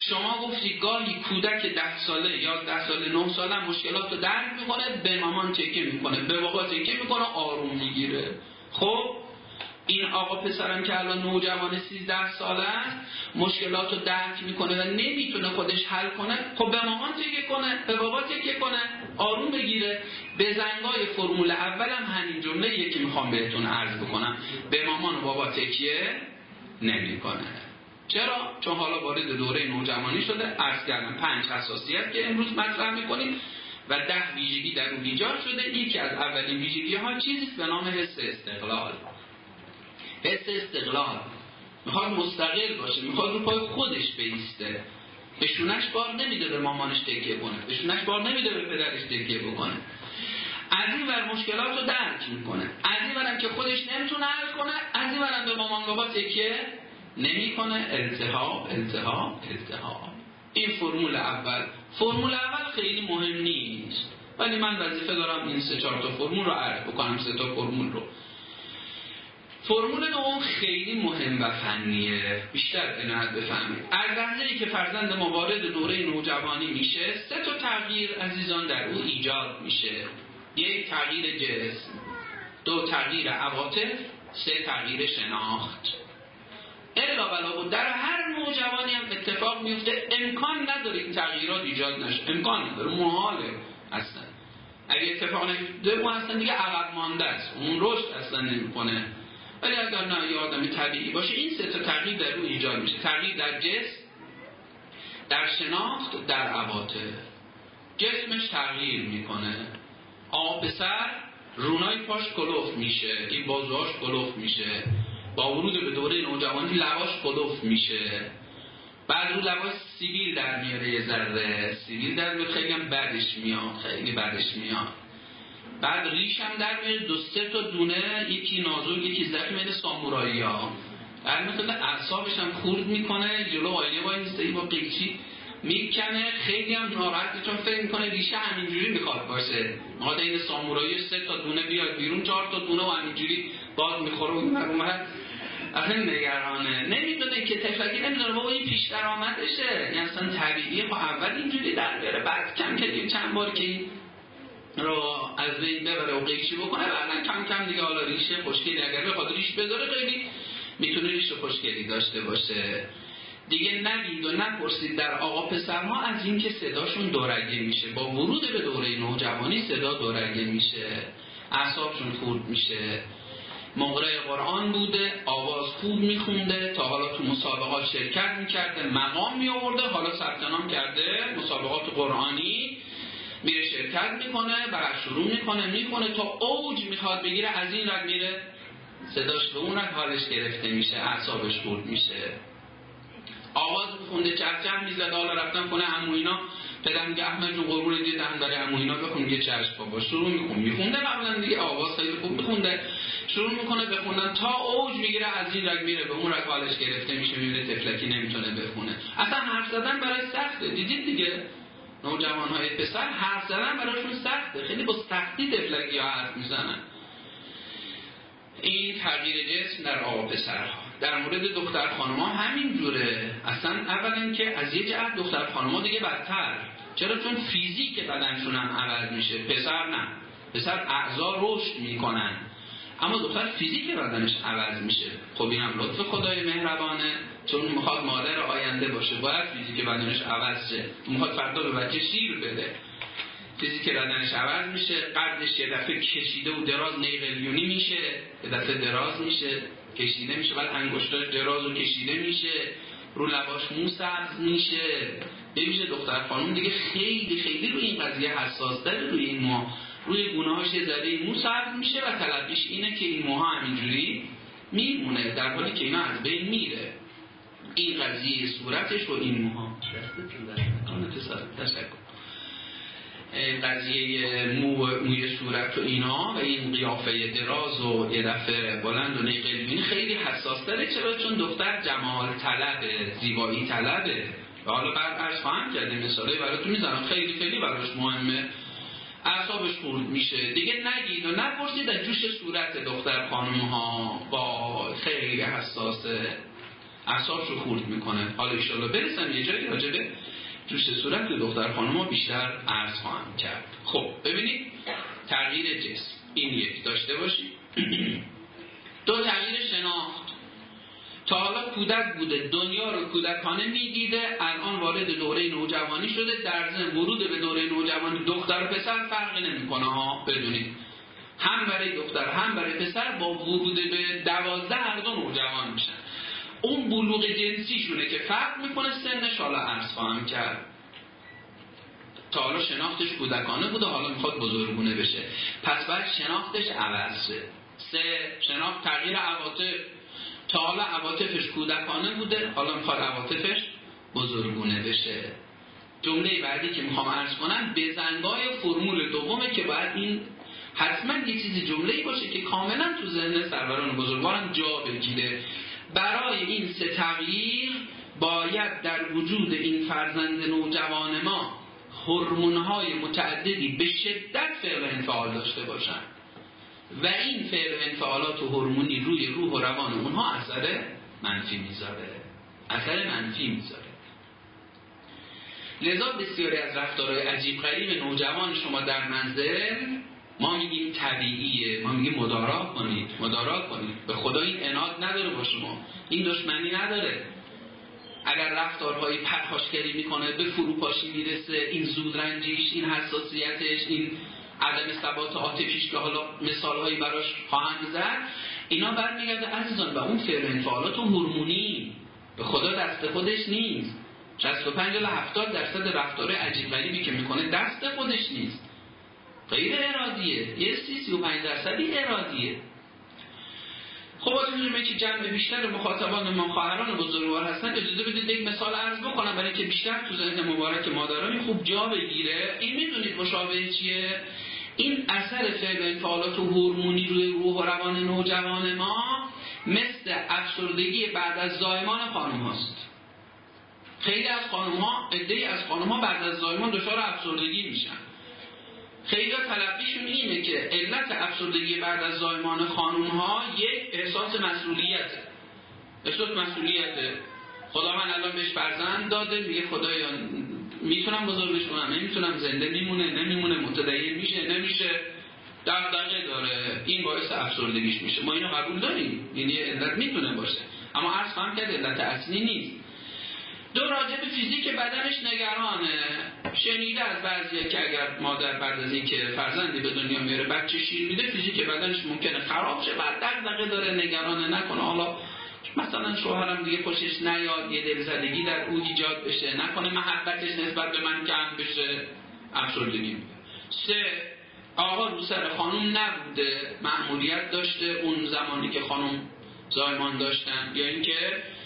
شما گفتی گاهی کودک 10 ساله 11 ساله 9 ساله مشکلات رو درک میکنه، به مامان تکیه میکنه، به بابا تکیه میکنه، آروم میگیره. خب این آقا پسرم که الان نوجوان 13 ساله است مشکلات رو درک میکنه و نمیتونه خودش حل کنه، خب به مامان تکیه کنه، به بابا تکیه کنه، آروم بگیره. به زنگای فرمول اولم همین جمله یکی میخوام بهتون عرض بکنم، به مامان و بابا تکیه نمیکنه. چرا؟ چون حالا وارد دوره نوجوانی شده. عرض کردم 5 حساسیت که امروز مطرح میکنیم و 10 ویژگی در اون ایجاد شده. یکی از اولین ویژگی ها چیزیست به نام حس استقلال. حس استقلال میخواد مستقل باشه، میخواد رو پای خودش بایسته، به شونش بار نمیده به مامانش تکیه کنه، به شونش بار نمیده به پدرش تکیه بکنه. از این ور مشکلات رو درک میکنه، از این ورم که خودش نمیتونه حل کنه، از این ورم به مامان بابا تکیه نمیکنه. التهاب التهاب التهاب. این فرمول اول. فرمول اول خیلی مهم نیست، ولی من وظیفه دارم این 3-4 تا فرمول رو عرض بکنم. 3 تا فرمول رو. فرمول دوم خیلی مهم و فنیه، بیشتر عنایت بفهمید. از لحظه‌ای که فرزند ما وارد دوره نوجوانی میشه 3 تا تغییر عزیزان در او ایجاد میشه. 1 تغییر جسم، 2 تغییر عواطف، 3 تغییر شناخت. الا بلا در هر نوجوانی هم اتفاق میفته، امکان نداره این تغییرات ایجاد نشه، امکان نداره، محاله اصلا. اگه اتفاق نیفته اون اصلا دیگه عقب مانده است، اون رشد اصلا نمیکنه. ولی اگر نه یه آدم طبیعی باشه این 3 تا تغییر در اون ایجاد میشه. تغییر در جسم، در شناخت، در عواطف. جسمش تغییر میکنه. پسر رونای پاش کلوف میشه، این بازوهاش کلوف میشه، با ورود به دوره نوجوانی لباش کلوف میشه، بعد رو لباش سیبیل در میاره، یه ذره سیبیل در میاره، خیلی هم بدش میاد، خیلی بدش میاد. بعد ریش هم در میاره، 2-3 تا دونه، یکی نازک یکی زخم، مثل سامورایی ها. بعد مثلا اعصابش هم خورد میکنه، جلو آینه وایسته با قیچی میکنه، خیلی هم ناراحته چون فکر میکنه ریشه همینجوری میخواد باشه. ماده این سامورایی 3 تا دونه بیاد بیرون، 4 تا دونه و همینجوری باز میخوره و اومد اصلا نگرانه، نمیدونه که تفلکی نمیدونه بابا این پیش درآمدشه، این اصلا طبیعیه. خب اول اینجوری در بیاره، بعد کم کم چند بار که این رو از بین ببره و قیچی بکنه، بعدن کم کم دیگه حالا ریشه خوشگلی اگر بخواد ریش بذاره خیلی میتونه ریش خوشگلی داشته باشه. دیگه نگید و نپرسید در آقا پسرها از این که صداشون دورگه میشه، با ورود به دوره نوجوانی صدا دورگه میشه، اعصابشون خورد میشه. مقرأ قرآن بوده، آواز خوب میخونده، تا حالا تو مسابقات شرکت میکرده، مقام میآورده، حالا ثبت نام کرده مسابقات قرآنی، میره شرکت میکنه، بعد شروع میکنه میخونه تا اوج میخواد بگیره، از این رد میره صداش به اون رد حالش گرفته میشه، اعصابش خورد میشه. آواز میخونده، چرچر میزد، حالا رفتن خونه عمو اینا، پدرم میگه احمد جون قربون دیدم داره عمو اینا بخون، میگه چشم بابا. شروع میخونده قبلا دیگه، آواز خیلی خوب میخونده، شروع میکنه بخونن تا اوج میگیره، از این رگ میره به اون رگ حالش گرفته میشه، میبینه تفلکی نمیتونه بخونه. اصلا حرف زدن برای سخته، دیدید دیگه نوجوانهای پسر حرف زدن براشون سخته، خیلی با سختی تفلکی ها حرف میزنن. این تغییر جسم در آقا پسرها. در مورد دختر خانم‌ها همین جوره. اصلا اولا که از یه جهت دختر خانم‌ها دیگه بدتر. چرا؟ چون فیزیک بدنشون هم عوض میشه. پسر نه، پسر اعضا رشد میکنن، اما دختر فیزیک بدنش عوض میشه. خب اینم لطف خدای مهربانه، چون میخواد مادر آینده باشه باید فیزیک بدنش عوض شه. میخواد فردا به بچه شیر بده، فیزیک بدنش عوض میشه. قدش یه دفعه کشیده و دراز نیقلیونی میشه، یه دفعه دراز میشه کشیده میشه، بعد انگشتاش دراز و کشیده میشه، رو لباش مو سبز میشه. ببینید دختر خانم دیگه خیلی خیلی روی این قضیه حساس داره، روی این موها، روی گونه‌هاش یه ذره مو سبز میشه و تلقیش اینه که این موها همینجوری میمونه، در حالی که اینا از بین میره. این قضیه صورتش و این موها تشکر. قضیه موی صورت و اینا و این قیافه دراز و یه دفعه بلند و نیقلیونی خیلی حساس داره. چرا؟ چون دختر جمال طلبه، زیبایی طلبه. و حالا بعد عرض خواهم کرده مثاله براتون میزنم، خیلی خیلی براش مهمه. اعصابش خورد میشه. دیگه نگید و نپرسید از جوش صورت دختر خانم ها، با خیلی حساسه. اعصابشو خورد میکنه. حالا ان شاءالله برسم یه جایی راجع به جوش صورت به دختر خانم‌ها بیشتر عرض خواهم کرد. خب ببینید تغییر جسم این یک داشته باشید. دو، تغییر شناخت. تا حالا کودک بوده، دنیا رو کودکانه میدیده، الان وارد دوره نوجوانی شده، در ضمن ورود به دوره نوجوانی دختر و پسر فرقی نمیکنه ها، بدونید هم برای دختر هم برای پسر با ورود به 12 هر دو نوجوان میشن. اون بلوغ جنسیشونه که فرق میکنه سنش. حالا عرض خواهم کرد تا حالا شناختش کودکانه بوده، حالا میخواد بزرگونه بشه، پس باید شناختش عوض شه. 3، شناخت تغییر عواطف. تا حالا عواطفش کودکانه بوده، حالا میخواد عواطفش بزرگونه بشه. جمله بعدی که میخوام عرض کنم بزنگای فرمول دومه که باید این حتما یه چیزی جمله‌ای باشه که کاملا تو ذهن سروران بزرگواران جا بگیره. برای این 3 تغییر باید در وجود این فرزند نوجوان ما هورمون‌های متعددی به شدت فعل و انفعال داشته باشن و این فعل و انفعالات و هورمونی روی روح و روان اونها اثر منفی میذاره. لذا بسیاری از رفتارهای عجیب غریب نوجوان شما در منزل ما میگیم طبیعیه، ما میگیم مدارا کنید. به خدا این عناد نداره با شما، این دشمنی نداره. اگر رفتارهای پرخاشگری میکنه، به فروپاشی میرسه، این زودرنجیش، این حساسیتش، این عدم ثبات عاطفیش که حالا مثالهایی براش خواهم زد، اینا برمیگرده عزیزان به اون فعل و انفعالات و هورمونی. به خدا دست خودش نیست. 65 الی 70% رفتار عجیب غریبی که میکنه دست خودش نیست، غیر ارادیه. یه 35% ارادیه. خب از اونجوری که جمع بیشتر مخاطبان ما خواهران بزرگوار هستن، اجازه بدید یک مثال عرض بکنم برای که بیشتر تو ذهن مبارک مادرانی خوب جا بگیره. این میدونید مشابه چیه؟ این اثر فعل و انفعالات و هورمونی روی روح و روان نوجوان ما مثل افسردگی بعد از زایمان خانم هاست. خیلی از خانم ها، عده‌ای از خانم ها بعد از زایمان دچار افسردگی میشن. خیلی تلقیشون اینه که علت افسردگی بعد از زایمان خانوم ها یک احساس مسئولیته. خدا من الان بهش فرزند داده، میگه خدایا میتونم بزرگش کنم، نمیتونم، زنده نمیمونه، متدین میشه نمیشه، دغدغه داره، این باعث افسردگیش میشه. ما اینو قبول داریم، یعنی علت میتونه باشه، اما عرض فهم کرد علت اصلی نیست. 2، راجع به فیزیک بدنش نگرانه. شنیده از بعضیا که اگر مادر بعد از این که فرزندی به دنیا میاره بچه شیر میده، فیزیک بدنش ممکنه خراب شه، بعد دغدغه داره، نگرانه نکنه حالا مثلا شوهرم دیگه خوشش نیاد، یه دلزدگی در او ایجاد بشه، نکنه محبتش نسبت به من کم بشه، افسردگی میده. 3، آقا رو سر خانم نبوده، مأموریت داشته اون زمانی که خانم زایمان داشتن، یا اینکه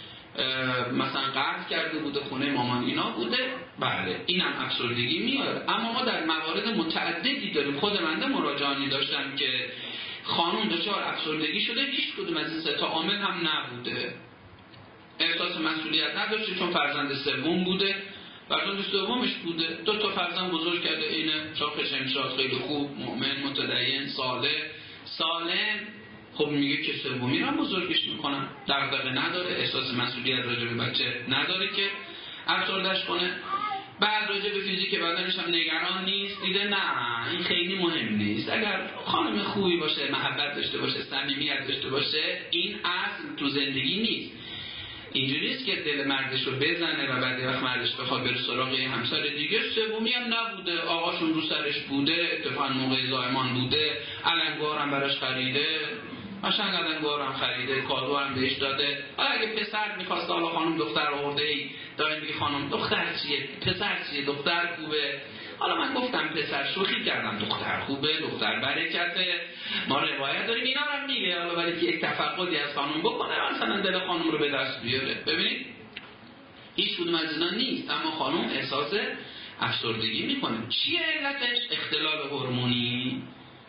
مثلا قرض کرده بوده، خونه مامان اینا بوده، بله اینم افسردگی میاره. اما ما در موارد متعددی داریم، خود من مراجعانی داشتم که خانم دچار افسردگی شده، هیچ کدوم از این 3 تا عامل هم نبوده. احساس مسئولیت نداشته چون فرزند سوم بوده، فرزند سومش بوده، 2 تا فرزند بزرگ کرده، اینه شاخ شمشاد، خیلی خوب، مؤمن، متدین، صالح، سالم. خب میگه که سومی رو بزرگش میکنن، دغدغه نداره، احساس مسئولیت راجع به بچه نداره که افسردهش کنه. بعد راجع به فیزیک بدنش هم نگران نیست، دیده نه این خیلی مهم نیست، اگر خانم خوبی باشه، محبت داشته باشه، صمیمیت داشته باشه، این اصل تو زندگی نیست. اینجوری نیست که دل مردش رو بزنه و بعد وقت مردش بخواد بره سراغ همسر دیگه. سومی هم نبوده، آقاشون رو سرش بوده، اتفاقا موقع زایمان بوده، علنگوار هم براش خریده، قشنگ علنگوار هم خریده، کادو هم بهش داده. حالا اگه پسر می‌خواسته، حالا خانم دختر آورده‌ای، دائم میگه خانم دختر چیه، پسر چیه، دختر خوبه. حالا من گفتم پسر، شوخی کردم، دختر خوبه، دختر برکته، ما روایت داریم، اینا رو میگه. حالا ولی یک تفقدی از خانم بکنه مثلا دل خانم رو به دست بیاره. ببینید هیچ کدوم از اینا نیست، اما خانم احساس افسردگی میکنه. چیه علتش؟ اختلال هورمونی.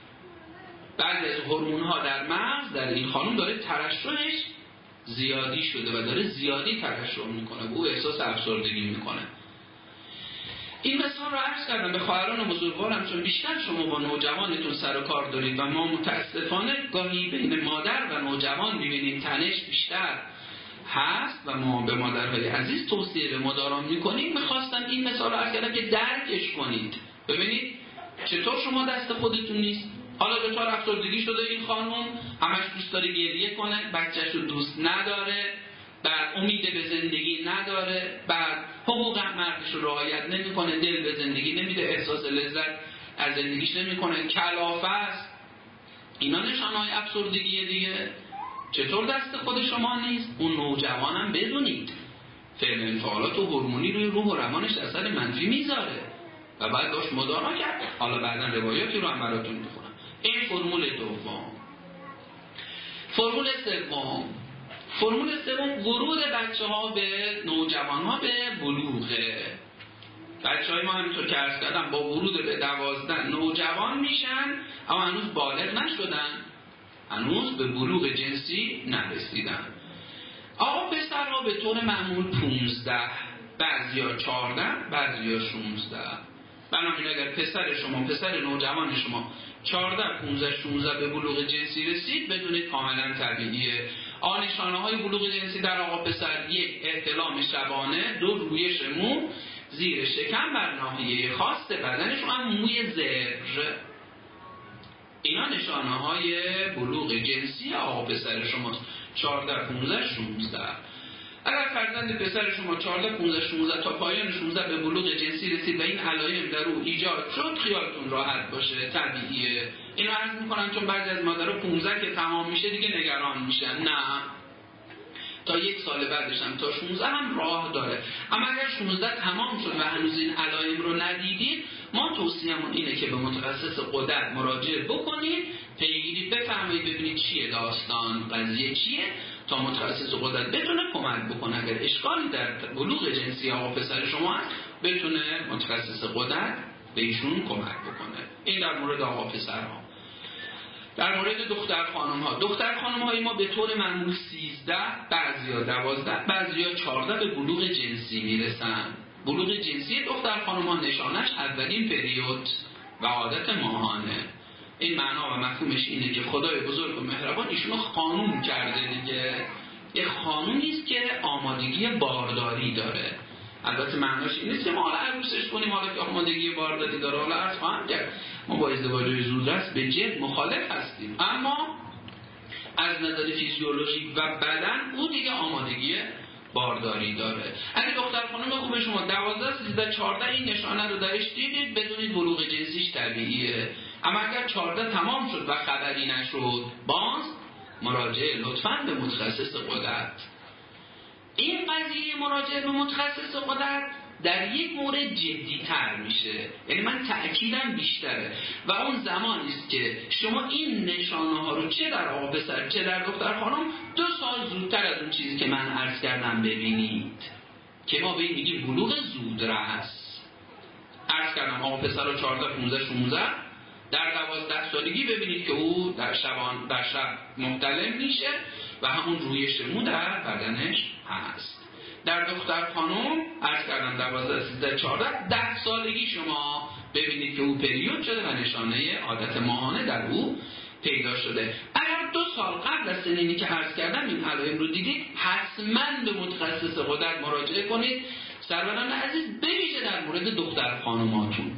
بعضی از هورمون‌ها در مغز در این خانم داره ترشحش زیادی شده و داره زیادی ترشح میکنه و او احساس افسردگی میکنه. این مثال رو عرض کردم به خواهران بزرگوارم، چون بیشتر شما با نوجوانتون سر و کار دارید و ما متاسفانه گاهی بین مادر و نوجوان می‌بینیم تنش بیشتر هست و ما به مادرهای عزیز توصیه به مداران میکنیم. میخواستم این مثال رو عرض کردم که درکش کنید. ببینید چطور شما دست خودتون نیست. حالا دچار افسردگی شده این خانم، همش دوست داره گریه کنه، بچه‌ش رو دوست نداره، بعد امید به زندگی نداره، بعد حقوق مردش رو رعایت نمیکنه، دل به زندگی نمیده، احساس لذت از زندگیش نمیکنه، کلافه است. اینا نشانه‌های افسردگی دیگه. چطور دست خود شما نیست؟ اون نوجوانم بدونید فعل انفعالات و هورمونی روی روح و روانش اثر منفی میذاره و باید باش مدارا کرد. حالا بعدا روایاتی رو هم براتون میخونم. این فرمول دوم. فرمول سوم ورود بچه‌ها به نوجوان‌ها به بلوغه. بچه‌های ما همینطور که عرض کردم با ورود به 12 نوجوان میشن، اما هنوز بالغ نشدن، هنوز به بلوغ جنسی نرسیدن. آقا پسرها به طور معمول 15، بعضیا 14، بعضیا 16. بنابراین اگر پسر نوجوان شما 14، 15، 16 به بلوغ جنسی رسید، بدونید کاملا طبیعیه. نشانه‌های بلوغ جنسی در آقا پسر: 1 احتلام شبانه، 2 رویش مو زیر شکم بر ناحیه خاص بدنش و هم موی زبر. اینا نشانه‌های بلوغ جنسی آقا پسر شماست. 14، 15، 16. اگر فرزند پسر شما 14، 15، 16 تا پایان 16 به بلوغ جنسی رسید و این علائم در او ایجاد شد، خیالتون راحت باشه، طبیعیه. اینو عرض میکنم چون بعضی از مادرها 15 که تمام میشه دیگه نگران میشن. نه، تا 1 سال بعدش هم تا 16 هم راه داره. اما اگر 16 تمام شد و هنوز این علائم رو ندیدید، ما توصیه‌مون اینه که به متخصص غدد مراجعه بکنید، پیگیری بفرمایید، ببینید چیه داستان، قضیه چیه، تا متخصص غدد بتونه کمک بکنه. اگر اشکالی در بلوغ جنسی آقا پسر شما هست، بتونه متخصص غدد به ایشون کمک بکنه. این در مورد آقا پسرها. در مورد دختر خانم های ما به طور معمول 13، بعضیا 12، بعضیا 14 به بلوغ جنسی میرسن. بلوغ جنسی دختر خانم ها نشانش اولین پریود و عادت ماهانه. این معنا و مفهومش اینه که خدای بزرگ و مهربان ایشونو خانوم کرده دیگه. یه خانومی است که آمادگی بارداری داره. البته معناش این نیست که ما حالا عروسش کنیم حالا که آمادگی بارداری داره. حالا عرض خواهم کرد ما با ازدواج زودرس به جد مخالف هستیم، اما از نظر فیزیولوژیک و بدن او دیگه آمادگی بارداری داره. اگه دختر خانم خوب شما 12، 13، 14 این نشانه رو درش دیدید، بدونید بلوغ جنسیش طبیعیه. اما اگر 14 تمام شد و خبری نشد، باز مراجعه لطفاً به متخصص غدد. این قضیه مراجعه به متخصص غدد در یک مورد جدی تر میشه، یعنی من تأکیدم بیشتره و اون زمانی است که شما این نشانه ها رو چه در آقا پسر چه در دختر خانم 2 سال زودتر از اون چیزی که من عرض کردم ببینید، که ما به این میگیم بلوغ زودرس. عرض کردم آقا پسر رو 14، 15، 16 در 12 سالگی ببینید که او در شب محتلم میشه و همون رویش مو در بدنش هست. در دختر خانم عرض کردم 12، 13، 14 10 سالگی شما ببینید که او پریود شده و نشانه عادت ماهانه در او پیدا شده. اگر 2 سال قبل از سنینی که عرض کردم این علائم رو دیدید، حتما به متخصص غدد مراجعه کنید. سروران عزیز، بویژه در مورد دختر خانماتون.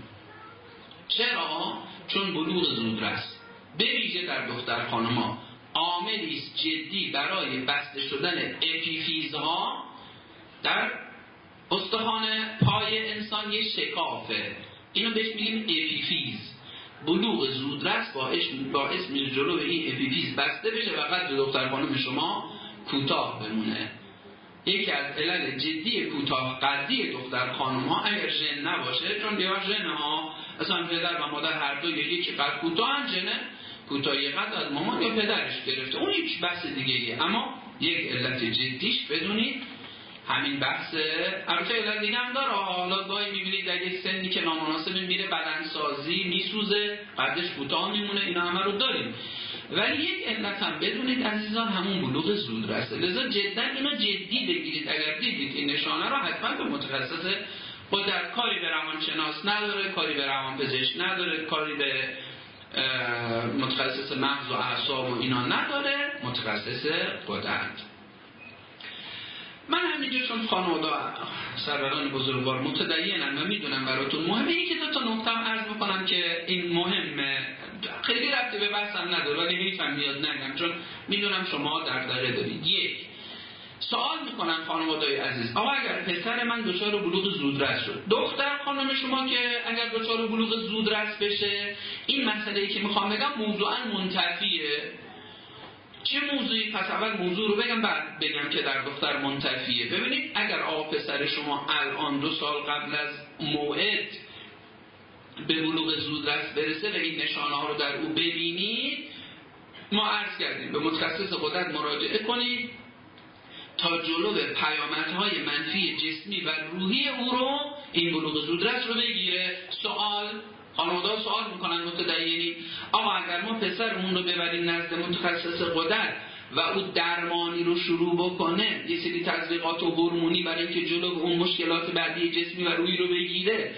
چرا؟ چون بلوغ زودرس بویژه در دختر خانم‌ها عاملی است جدی برای بسته شدن اپیفیزها در استخوان پای انسان. یه شکافه، اینو بهش میگیم اپیفیز. بلوغ زودرس باعث میشه جلو این اپیفیز بسته بشه و قد دختر خانم شما کوتاه بمونه. یکی از علل جدی کوتاه قدی دختر خانم ها اگر ژن نباشه، چون دیار ژن ها اصلا پدر و مادر هر دو یکی قد کوتاه، ژن کوتاهی قد از مامان یا پدرش گرفته، اون هیچ بحث دیگه ایه. اما یک علت جدیش بدونید همین بحثه. البته علت دیگه هم داره. حالا گاهی میبینید در یک سنی که نامناسب میره بدنسازی میسوزه، قدش کوتاه میمونه، اینا همه رو داریم. ولی یک علت هم بدونید عزیزان، همون بلوغ زودرسه. لذا جدا اینو جدی بگیرید. اگر دیدید این نشانه رو حتما به متخصص غدد. کاری به روانشناس نداره، کاری به روانپزشک نداره، کاری به متخصص مغز و اعصاب و اینا نداره، متخصص غدد. من همینجا چون خانواده سروران بزرگوار متدینن و میدونم براتون مهمه، یکی دو تا نکته عرض میکنم که این مهمه، خیلی ربطی به بحثم نداره ولی حیفم میاد نگم چون میدونم شما دغدغه دارید. یک، سوال میکنن خانواده‌های عزیز، آقا اگر پسر من دچار بلوغ زودرس شد، دختر خانم شما که اگر دچار بلوغ زودرس بشه، این مسئله‌ای که میخوام بگم موضوعا منتفیه. چه موضوعی؟ پس اول موضوع رو بگم بعد بگم که در دختر منتفیه. ببینید اگر آقا پسر شما الان 2 سال قبل از موعد به بلوغ زودرس برسه و این نشانه ها رو در او ببینید، ما عرض کردیم به متخصص قدرت مراجعه کنید تا جلو پیامدهای منفی جسمی و روحی او رو، این بلوغ زودرس رو بگیره. سوال خانواده سوال میکنن متدینی، آقا اگر ما پسرمون رو ببریم نزد متخصص قدرت و او درمانی رو شروع بکنه، یه سری تزریقات و هورمونی برای اینکه جلو اون مشکلات بعدی جسمی و روحی رو بگیره،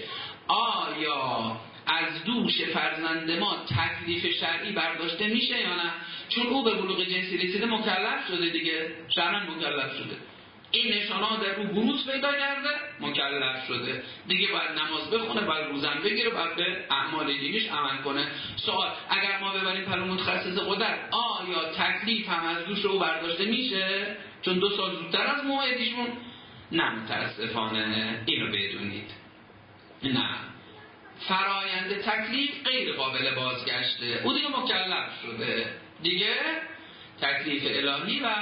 آیا از دوش فرزند ما تکلیف شرعی برداشته میشه یا نه؟ چون او به بلوغ جنسی رسیده، مکلف شده دیگه، شرعاً مکلف شده، این نشانه‌ها در او بروز پیدا کرده، مکلف شده دیگه، باید نماز بخونه، باید روزه بگیره، باید به اعمال دینیش عمل کنه. سوال اگر ما ببریم پلو متخصص قدرت، آیا تکلیف هم از دوش او برداشته میشه چون 2 سال زودتر از موعدشون؟ نه متاسفانه، اینو بدونید، نه، فرایند تکلیف غیر قابل بازگشته، او دیگه مکلف شده دیگه، تکلیف الهی و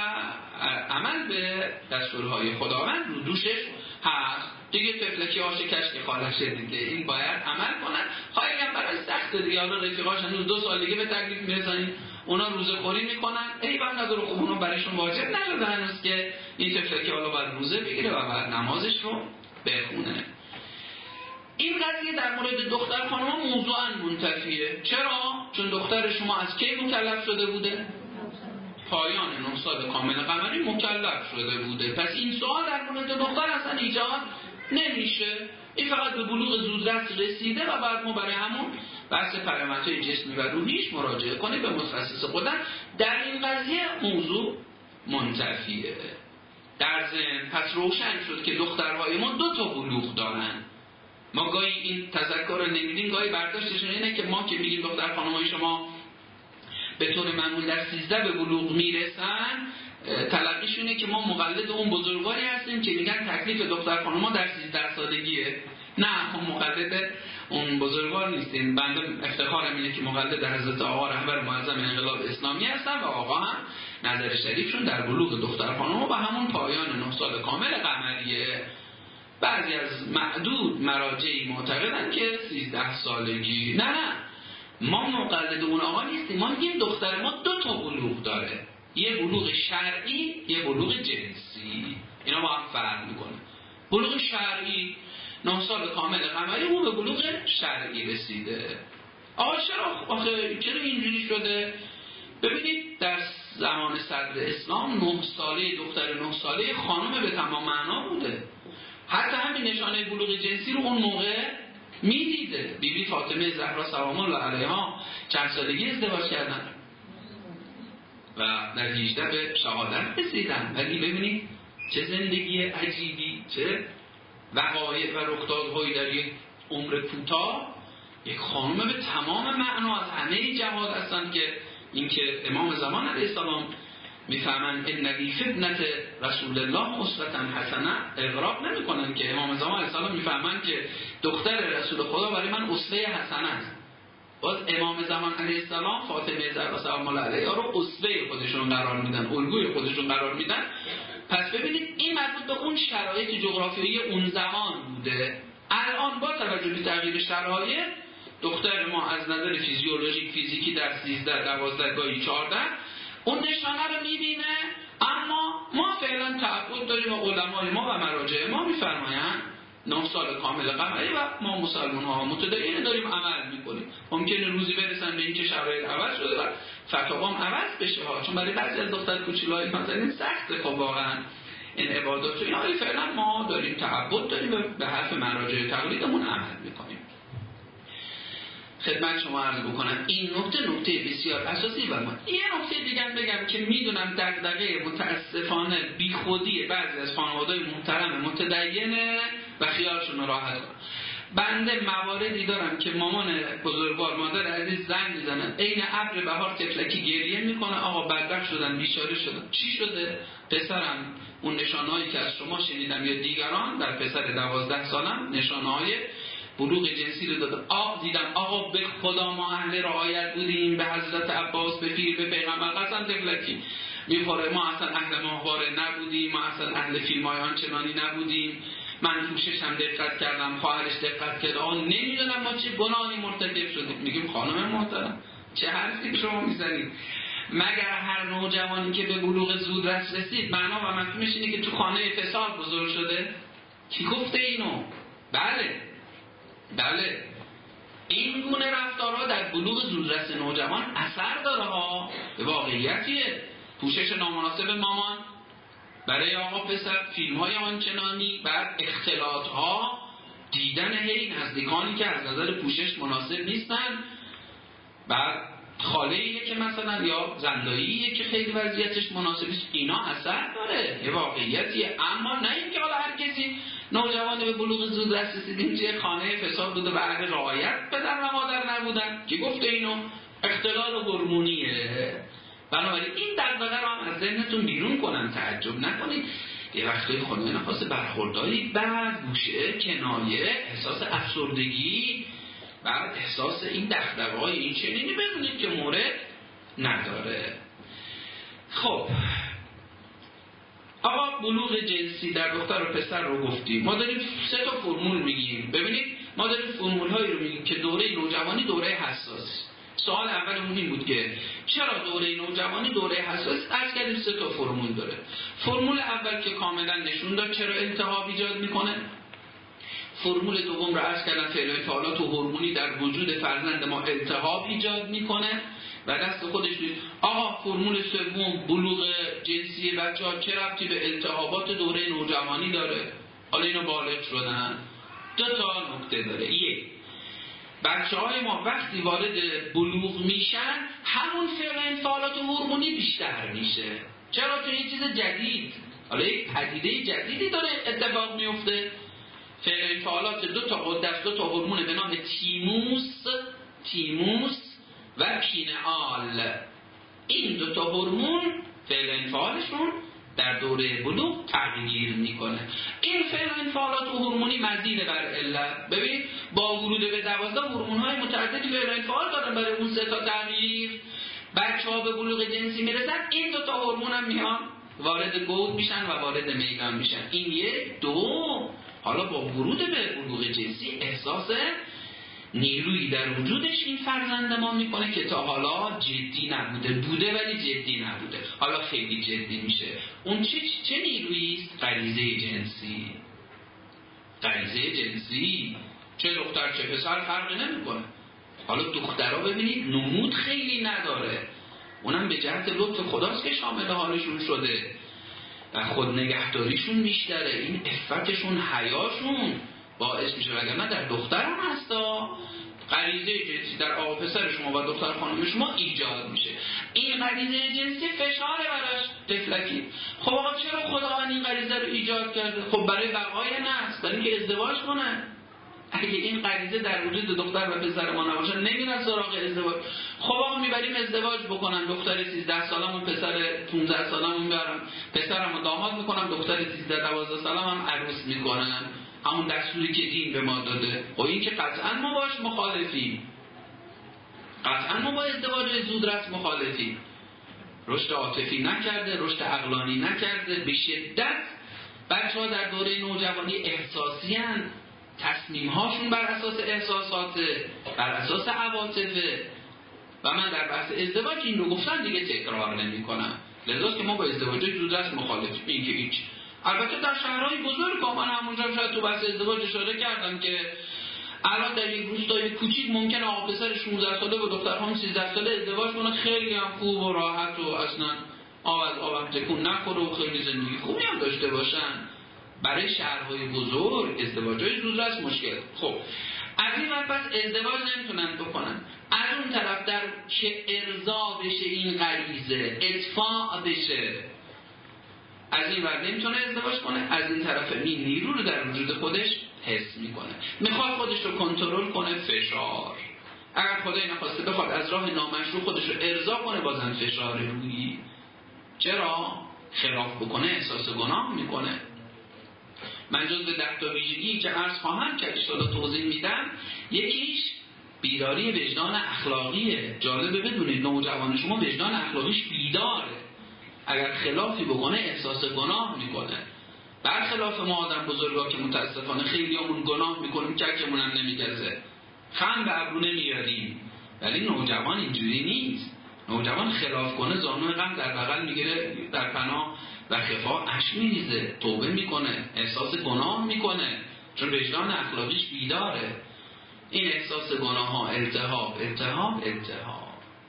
عمل به دستورهای خداوند رو دوشش هست دیگه. طفلکی آشکش که خالشه دیگه، این باید عمل کنن. خواهی هم برای سخت دیگه، حالا رفیقاش هنوز 2 سال دیگه به تکلیف میرسن، اونا روزه خوری میکنن، ایوان نداره، خب اونا برایشون واجب نشده هنوز که این طفلکی حالا باید روزه بگیره و باید نمازش رو بخونه. این قضیه در مورد دختر خانم موضوعاً منتفیه. چرا؟ چون دختر شما از کی مکلف شده بوده؟ پایان 9 سال کامل قمری مکلف شده بوده. پس این سوال در مورد دختر اصلا ایجاد نمیشه، این فقط به بلوغ زودرس رسیده و بعد ما برای همون بحث پیامدهای جسمی و روحیش مراجعه کنیم به متخصص قدرت. در این قضیه موضوع منتفیه. در ضمن پس روشن شد که دخترهای ما 2 تا بلوغ دارن. ما گاهی این تذکر رو نمیدیم، گاهی برداشتشون اینه که ما که میگیم دختر خانمای شما به طور معمول در 13 به بلوغ میرسن، تلقیشونه که ما مقلد اون بزرگواری هستیم که میگن تکلیف دختر خانم‌ها در 13 سالگیه. نه، ما مقلد اون بزرگوار نیستیم. بنده افتخارم اینه که مقلد در حضرت آقا رهبر معظم انقلاب اسلامی هستم و آقا هم نظر شریفشون در بلوغ دختر خانم‌ها و همون پایان 9 سال کامل قمریه. بعضی از معدود مراجعی معتقدن که 13 سالگی. نه، ما مقلد اون آقا نیستیم. ما میگیم دختر ما 2 تا بلوغ داره، یه بلوغ شرعی، یه بلوغ جنسی. اینا با هم فرق میکنه. بلوغ شرعی 9 سال کامل قمری، اون به بلوغ شرعی رسیده. آقا چرا اینجوری شده؟ ببینید در زمان صدر اسلام 9 ساله دختر 9 ساله خانم به تمام معنا بوده. حتی همین نشانه بلوغ جنسی رو اون موقع میدیده. بیبی فاطمه زهرا سلام الله علیها چند سالگی ازدواج کردن و در 18 به شهادت رسیدن. ولی ببینید چه زندگی عجیبی، چه وقایع و رخدادهایی در یک عمر کوتاه. یک خانم به تمام معنا از همه جهات هستن که اینکه امام زمان علیه السلام میفهمن ان لی ابنت رسول الله اسوه حسنه، اغراق نمیکنن که امام زمان علیه السلام میفهمن که دختر رسول خدا برای من اسوه حسنه است. باز امام زمان علیه السلام فاطمه زهرا سلام الله علیها رو اسوه خودشون قرار میدن، الگوی خودشون قرار میدن. پس ببینید این مربوط به اون شرایط جغرافیایی اون زمان بوده. الان با توجه به تغییر شرایط دختر ما از نظر فیزیولوژیک فیزیکی در 13 12 گاهی 14 اون نشانه رو میبینه، اما ما فعلا تعهد داریم و علمای ما و مراجع ما میفرمایند 9 سال کامل قمری و ما مسلمان ها متدین داریم عمل میکنیم. ممکنه روزی برسن به اینکه شرایط عوض شده و فتاوام عوض بشه ها، چون برای بعضی از دختر کوچولوهای مثلا سخته خب واقعا این عبادات و اینا. فعلا ما داریم تعهد داریم و به حرف مراجع تقلیدمون عمل میکنیم. خدمت شما عرض بکنم این نکته بسیار اساسی و من یه نکته دیگه بگم که میدونم دغدغه متاسفانه بیخودی بعضی از خانواده‌های محترم متدینه و خیالشون رو راحت کنم. بنده مواردی دارم که مامان بزرگوار مادر عزیز زنگ میزنن عین ابر بهار تفلکی گریه میکنه آقا بدبخت شدن بیچاره شدن. چی شده؟ پسرم اون نشانهایی که از شما شنیدم یا دیگران در پسر 12 سالم نشانه‌های بلوغ جنسی رو دادم. دیدم آقا به خدا ما اهل رعایت بودیم، به حضرت عباس، به پیر، به پیغمبر قسم تفلکی میخوره، ما اصلا اهل ماهواره نبودیم، ما اصلا اهل فیلم‌های آنچنانی نبودیم، من پوشش هم دقت کردم، خواهرش دقت کرد، آقا نمیدونم ما چه گناهی مرتکب شدیم. میگیم خانم محترم چه حرفی شما میزنید؟ مگر هر نوجوانی که به بلوغ زودرس رسید معنا و مفهومش اینه که تو خانه فساد بزرگ شده؟ کی گفته اینو؟ بله این گونه رفتارها در بلوغ زودرس نوجوان اثر داره ها، به واقعیتیه. پوشش نامناسب مامان برای آقا پسر، فیلم های آنچنانی، بعد اختلاط ها، دیدن هی نزدیکانی که از نظر پوشش مناسب نیستن، بعد خاله‌ایه که مثلا یا زنداییه که خیلی وضعیتش مناسب نیست، اینا اثر داره، یه واقعیتیه. اما نه اینکه حالا هر کسی نوجوانی به بلوغ زودرس رسید چه خانه فساد بوده و اهل رعایت پدر و مادر نبودن، کی گفته اینو؟ اختلال هورمونیه. بنابراین این دغدغه رو هم از ذهنتون بیرون کنن، تعجب نکنید یه وقتی خانم نخواست برخورداری بعد گوشه کنایه احساس افسردگی بعد احساس این دغدغه‌های این چنینی بدونید که مورد نداره. خب آقا بلوغ جنسی در دختر و پسر رو گفتیم، ما داریم 3 تا فرمول میگیم. ببینید ما داریم فرمول‌هایی رو میگیم که دوره نوجوانی دوره حساس. سوال اولمون این بود که چرا دوره نوجوانی دوره حساس؟ از کردیم 3 تا فرمول داره. فرمول اول که کاملا نشون داد چرا التهاب ایجاد میکنه. فرمول دوم رو عرض کردم فعل و فعالات و هورمونی در وجود فرزند ما التهاب ایجاد میکنه و دست خودش نیست. آقا فرمول سوم بلوغ جنسی بچه‌ها چه ربطی به التهابات دوره نوجوانی داره؟ حالا اینو بالغ شدن. 2 تا نکته داره. 1 بچه‌های ما وقتی وارد بلوغ میشن همون فعل انفعالات هورمونی بیشتر میشه. چرا؟ چون یه چیز جدید، حالا یک پدیده جدیدی داره اتفاق میفته. فعل انفعالات 2 تا قدرت 2 تا هورمون به نام تیموس و پینئال، این 2 تا هورمون فعل انفعالشون در دوره بلوغ تغییر میکنه. این فعل انفعالات هورمونی مزید بر علت. ببین با ورود به 12 هورمون‌های متعددی فعل انفعال دارن برای اون 3 تا تغییر. بچه‌ها به بلوغ جنسی میرسن این 2 تا هورمون هم میان وارد گود میشن و وارد میدان میشن. این 1 2 حالا با ورود به بلوغ جنسی احساس نیرویی در وجودش این فرزند ما میکنه که تا حالا جدی بوده ولی جدی نبوده، حالا خیلی جدی میشه. اون چه نیرویی است؟ غریزه جنسی. چه دختر چه پسر فرقی نمیکنه. حالا دخترها ببینید نمود خیلی نداره، اونم به جهت لطف خداست که شامل حالشون شده و خود نگهداریشون بیشتره، این عفتشون حیاشون باعث میشه، وگرنه در دختر هم هستا غریزه جنسی در آقا پسر شما و دختر خانم شما ایجاد میشه. این غریزه جنسی فشاره براش تفلکی. خب آقا چرا خداوند این غریزه رو ایجاد کرده؟ خب برای بقای نسل، برای اینکه ازدواج کنه. اگه این غریزه در وجود دختر و پسر ما نباشه نمیرن سراغ ازدواج. خب آقا میبریم ازدواج بکنن، دختر 13 سالمون پسر 15 سالمون میبرن، پسرمو داماد میکنن، دختر 13 12 سالم هم عروس میکنن، همون دستوری که دین به ما داده. خب این که قطعا ما باش مخالفیم، قطعا ما با ازدواج زودرس مخالفیم. رشد عاطفی نکرده، رشد عقلانی نکرده، به شدت بچه‌ها در دوره نوجوانی احساسی هستند، تصمیم‌هاشون بر اساس احساسات، بر اساس عواطف. و من در بحث ازدواج این رو گفتم دیگه تکرار نمی‌کنم. لذاست که ما با ازدواج زودرس مخالفیم. این که هیچ. البته در شهرهای بزرگ من همونجا شاید تو بحث ازدواج اشاره کردم که الان در یک روستای کوچیک ممکنه آقا پسر 16 ساله با دختر خانم 13 ساله ازدواج کنه، خیلی هم خوب و راحت و اصلا آب تکون نخوره و خیلی زندگی خوبی هم داشته باشن. برای شهرهای بزرگ ازدواج‌های زودرس مشکل. خب از این ور پس ازدواج نمیتونن بکنن، از اون طرف در که ارضا بشه این غریزه، ادفاع بشه، از این ور نمیتونه ازدواج کنه، از این طرف این نیرو رو در وجود خودش حس میکنه، میخواد خودش رو کنترل کنه، فشار. اگر خدای نخواسته بخواد از راه نامشروع خودش رو ارضا کنه، بازم فشار روحی. چرا؟ خلاف بکنه احساس گناه میکنه. من جز به 10 تا ویژگی که عرض خواهم کرد انشاءالله توضیح میدم، یکیش بیداری وجدان اخلاقیه. جالبه بدونید نوجوان شما وجدان اخلاقیش بیداره، اگر خلافی بکنه احساس گناه میکنه. برخلاف ما آدم بزرگا که متاسفانه خیلی همون گناه میکنیم، چکمون هم نمیگزه، خم به ابرو نمیاریم، ولی نوجوان اینجوری نیست. نوجوان خلاف کنه زانوی غم در بغل میگیره، در پناه و خفا اشک میریزه، توبه میکنه، احساس گناه میکنه، چون وجدان اخلاقیش بیداره. این احساس گناه ها التهاب التهاب التهاب.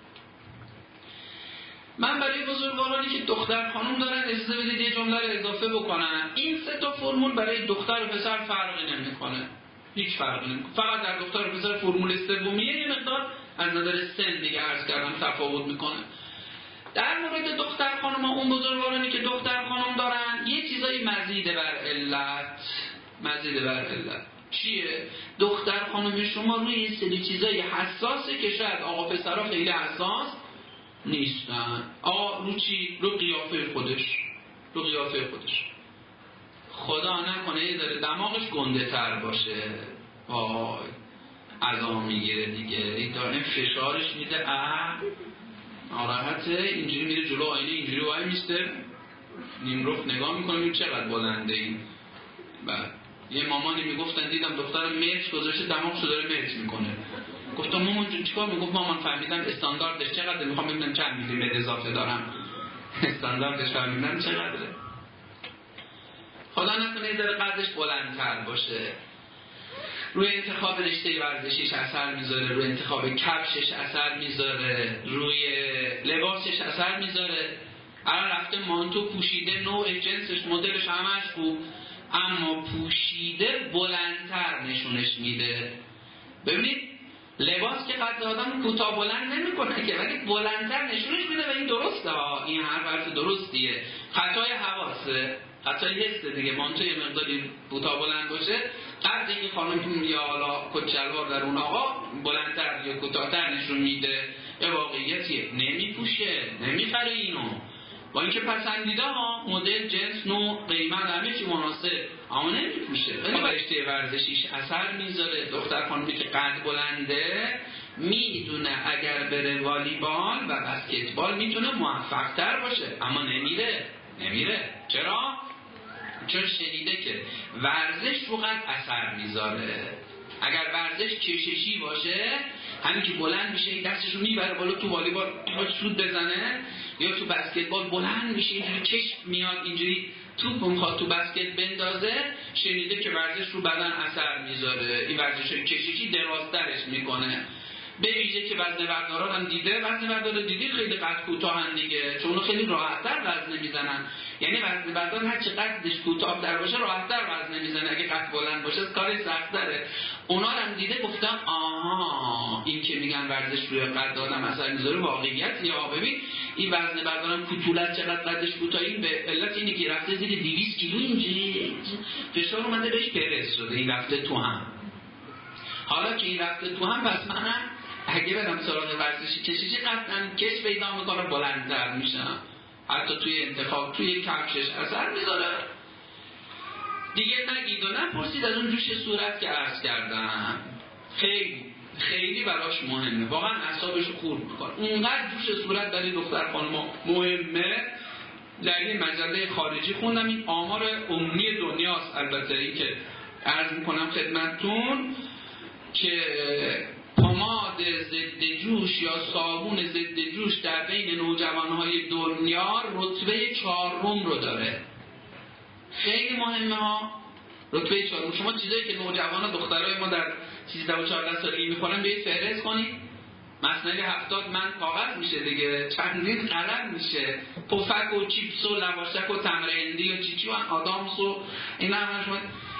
من برای بزرگوارانی که دختر خانم دارن اجازه بدید یه جمله رو اضافه بکنم. این 3 تا فرمول برای دختر و پسر فرقی نمیکنه، هیچ فرقی نمیکنه. فقط در دختر و پسر فرمول سومیه یه مقدار از نظر سن دیگه عرض کردم تفاوت میکنه. در مورد دختر خانم ها، اون بزرگوارانی که دختر خانم دارن یه چیزایی مزید بر علت، مزید بر علت چیه؟ دختر خانم شما روی یه سری چیزایی حساسه که شاید آقا پسرها خیلی حساس نیستن. آقا رو چی؟ رو قیافه خودش، رو قیافه خودش. خدا نکنه یه ذره دماغش گنده تر باشه، وای عذاب میگیره دیگه، این فشارش میده، ناراحته، اینجوری میره جلو آینه، اینجوری وای میسته نیمرخ نگاه میکنه این چقدر بلنده این. بعد یه مامانی میگفتن دیدم دختر مرچ گذاشته دماغشو داره مرچ میکنه. گفتم مامان جون چیکار؟ میگفت مامان فهمیدم استانداردش چقدره، میخوام ببینم چند میلی مد اضافه دارم. استانداردش فهمیدم چقدره. خدا نکنه یه ذره قدش بلندتر باشه. روی انتخاب رشته ورزشیش اثر میذاره، روی انتخاب کفشش اثر میذاره، روی لباسش اثر میذاره. الان رفته مانتو پوشیده، نوع جنسش مدلش همش خوب، اما پوشیده بلندتر نشونش میده. ببینید لباس که قد آدم کوتاه بلند نمیکنه که، ولی بلندتر نشونش میده و این درسته ها، این حرف درستیه. خطای حواسه، خطای حسه دیگه. مانتو یه مقداری کوتاه بلند باشه، قد این خانم یا حالا کچلوار در اون آقا بلندتر یا کوتاه‌تر نشون میده. یه واقعیتیه، نمیپوشه، نمیخره اینو، با اینکه پسندیده ها مدل، جنس، نوع، قیمت همه چی مناسب، اما نمیپوشه. ولی با رشته ورزشیش اثر میذاره. دختر خانمی که قد بلنده میدونه اگر بره والیبال و بسکتبال میتونه موفق تر باشه، اما نمیره. چرا؟ چون شنیده که ورزش رو قد اثر میذاره. اگر ورزش کششی باشه، همین که بلند میشه این دستش رو میبره بالا، تو والیبال سود بزنه یا تو بسکتبال بلند میشه اینجوری چشم میاد اینجوری توپ میخواد تو بسکت بندازه، شنیده که ورزش رو بدن اثر میذاره. این ورزش کششی درازترش میکنه. به ویژه که وزنه برداران هم دیده، وزنه بردار دیدی خیلی قد کوتاهن دیگه، چون اونا خیلی راحت‌تر وزنه میزنن. یعنی وزنه بردار هر چه قدش کوتاه‌تر باشه راحت‌تر وزنه میزنه، اگه قد بلند باشه کارش سخت‌تره. اونا هم دیده گفتن آها این که میگن ورزش روی قد آدم اثر میذاره واقعیت. یا ببین این وزنه بردارم کوتولت چقدر قدش کوتاهی، به علت اینه که رفته زیر 200 کیلو اینجوری فشار اومده بهش پرس شده، این رفته تو هم. حالا که این رفته تو هم، پس منم اگه برم سراغ ورزشی کششی قطعا کش پیدا میکنه، بلندتر میشم. حتی توی انتخاب توی کفشش اثر میذاره. دیگه نگید و نپرسید از اون جوش صورت که عرض کردم، خیلی براش مهمه، واقعا اعصابش رو خورد میکنه. اونقدر جوش صورت برای دختر خانم مهمه. در این مجله خارجی خوندم، این آمار عمومی دنیاست البته، این که عرض میکنم خدمتتون که پماد ضد جوش یا صابون ضد جوش در بین نوجوانهای دنیا رتبه 4 رو داره. خیلی مهمه ها، رتبه 4. شما چیزایی که نوجوان دخترای ما در 13 و 14 سالگی میکنن بیایید فهرست کنید. مصنوی 70 من کاغذ میشه دیگه، چندین قلم میشه، پفک و چیپس و لواشک و تمر هندی و چیچی و آدامس و اینا همش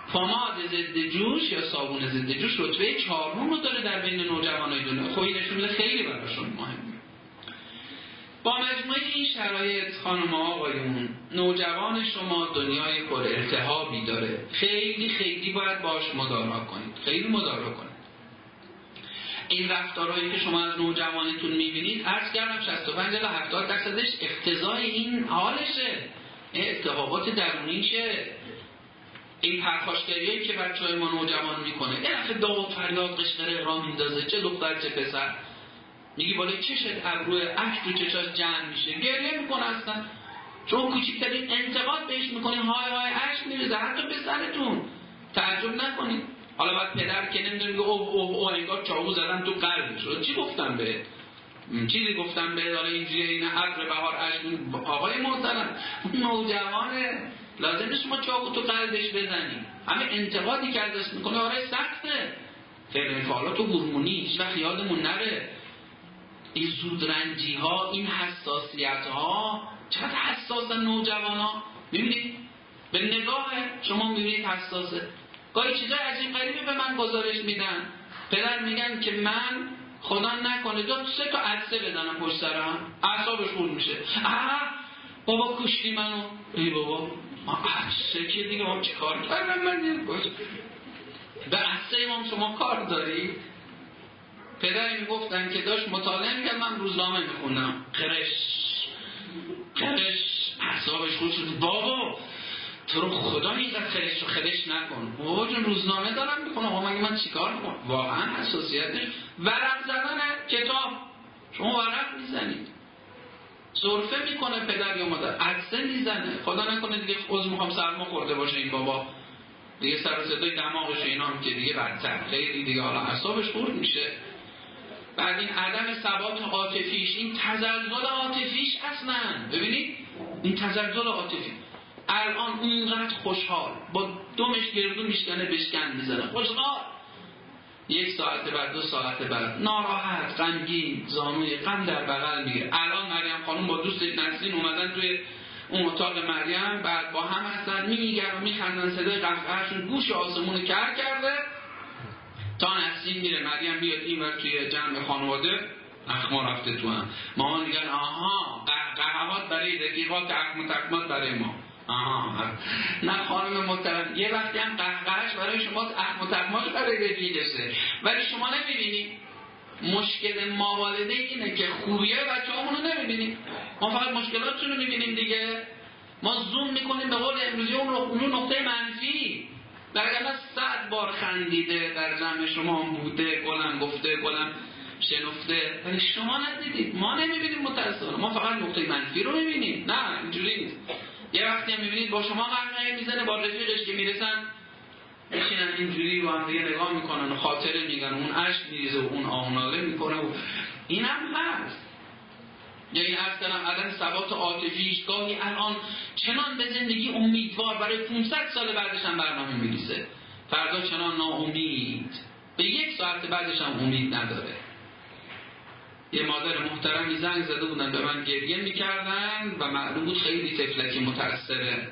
پماد ضد جوش یا صابون ضد جوش رتبه 4 رو داره در بین نوجوانای دنیا. خب این نشون میده خیلی براشون مهمه. با مجموعه این شرایط خانم و آقایون، نوجوان شما دنیای پر التهابی داره. خیلی خیلی باید باش مدارا کنید. خیلی مدارا کنید. این رفتارهایی که شما از نوجوانتون میبینید، عرض کردم 65 الی 70% اقتضای این حالشه، این التهابات درونیشه، این پرخاشگریایی که بچه‌های ما نوجوان میکنه. یه دفعه داد و فریاد قشقره راه میندازه، چه دختر چه پسر، میگی بالای چشت ابروی اشک تو چشاش جمع میشه، گریه میکنه اصلا. چون کوچکترین انتقاد بهش میکنی های های اشک میریزه، حتی پسرتون. تعجب نکنید. حالا بعد پدر که نمیدونه میگه اوه انگار چاقو زدم تو قلبش. چی گفتم بهت؟ چیزی گفتم بهت؟ حالا اینجوریه، این ابر بهار اشک. آقای محترم، نوجوانه، لازم نیست شما چاقو تو قلبش بزنی. همه انتقادی که ازش میکنه آره سخته. فعل انفعالات هورمونی هیچ وقت یادمون نره. این زودرنجی ها، این حساسیت ها، چقدر حساسه نوجوان ها. میبینید به نگاه شما میبینید حساسه. گاهی چیزای عجیب غریبی به من گزارش میدن. پدر میگن که من خدا نکنه 2-3 تا عدسه بزنم پشت سرم، اعصابش خورد میشه. بابا کشتی منو. ای بابا ما عدسه که دیگه ما چه کار کردم؟ من به عدسه امام شما کار داری؟ پدری میگفتن که داشت مطالعه میکرد، من روزنامه میخونم، قرش اعصابش خورد شد. بابا تو رو خدا اینقدر خرش نکن. بابا جون روزنامه دارم میخونم، آقا مگه من چیکار کنم؟ واقعا حساسیتش ورق زدن کتاب. شما ورق میزنید، سرفه میکنه پدر یا مادر، عدسه میزنه. خدا نکنه دیگه عضو میخوام سرما خورده باشه این بابا، دیگه سر و صدای دماغش اینا هم که دیگه بدتر، خیلی دیگه حالا اعصابش خورد میشه. بعد این عدم ثبات عاطفیش، این تزلزل عاطفیش اصلا، ببینید این تزلزل عاطفی. الان اونقدر خوشحال، با دمش گردو میشکنه بشکن میزنه، خوشحال. 1 ساعت بعد 2 ساعت بعد ناراحت، غمگین، زانوی غم در بغل میگیره. الان مریم خانم با دوستش نسرین اومدن توی اون اتاق مریم، بعد با هم هستن میگن و میخندن، صدای قهقهشون گوش آسمون کر کرده. تا نسرین میره مریم بیاد این ور توی جمع خانواده، اخما رفته تو هم. مامان میگن آها قهقهات برای رفیقات، اخم و تکمات برای ما. آها نه خانم محترم، یه وقتی هم قهقهش برای شما، اخم و تکماش برای رفیقشه، ولی شما نمیبینید. مشکل ما والده اینه که خوبیه بچه‌هامون رو نمیبینیم، ما فقط مشکلاتشون رو میبینیم دیگه. ما زوم میکنیم به قول امروزی اون نقطه منفی. در اگر 100 بار خندیده در جمع شما بوده، گلم گفته، گلم شنفته، ولی شما ندیدید، ما نمیبینیم متاسفانه. ما فقط نقطه منفی رو میبینیم. نه اینجوری نیست. یه وقتی هم میبینید با شما قهقه میزنه، با رفیقش که میرسن میشینن اینجوری با هم دیگه نگاه میکنن و خاطره میگن، اون اشک میریزه و اون آهناله میکنه و این هم هست. یعنی عرض کنم عدم ثبات عاطفیش گاهی الان چنان به زندگی امیدوار، برای 500 سال بعدش هم برنامه میریزه، فردا چنان ناامید، به 1 ساعت بعدش هم امید نداره. یه مادر محترمی زنگ زده بودن به من، گریه میکردن و معلوم بود خیلی طفلکی متأثره.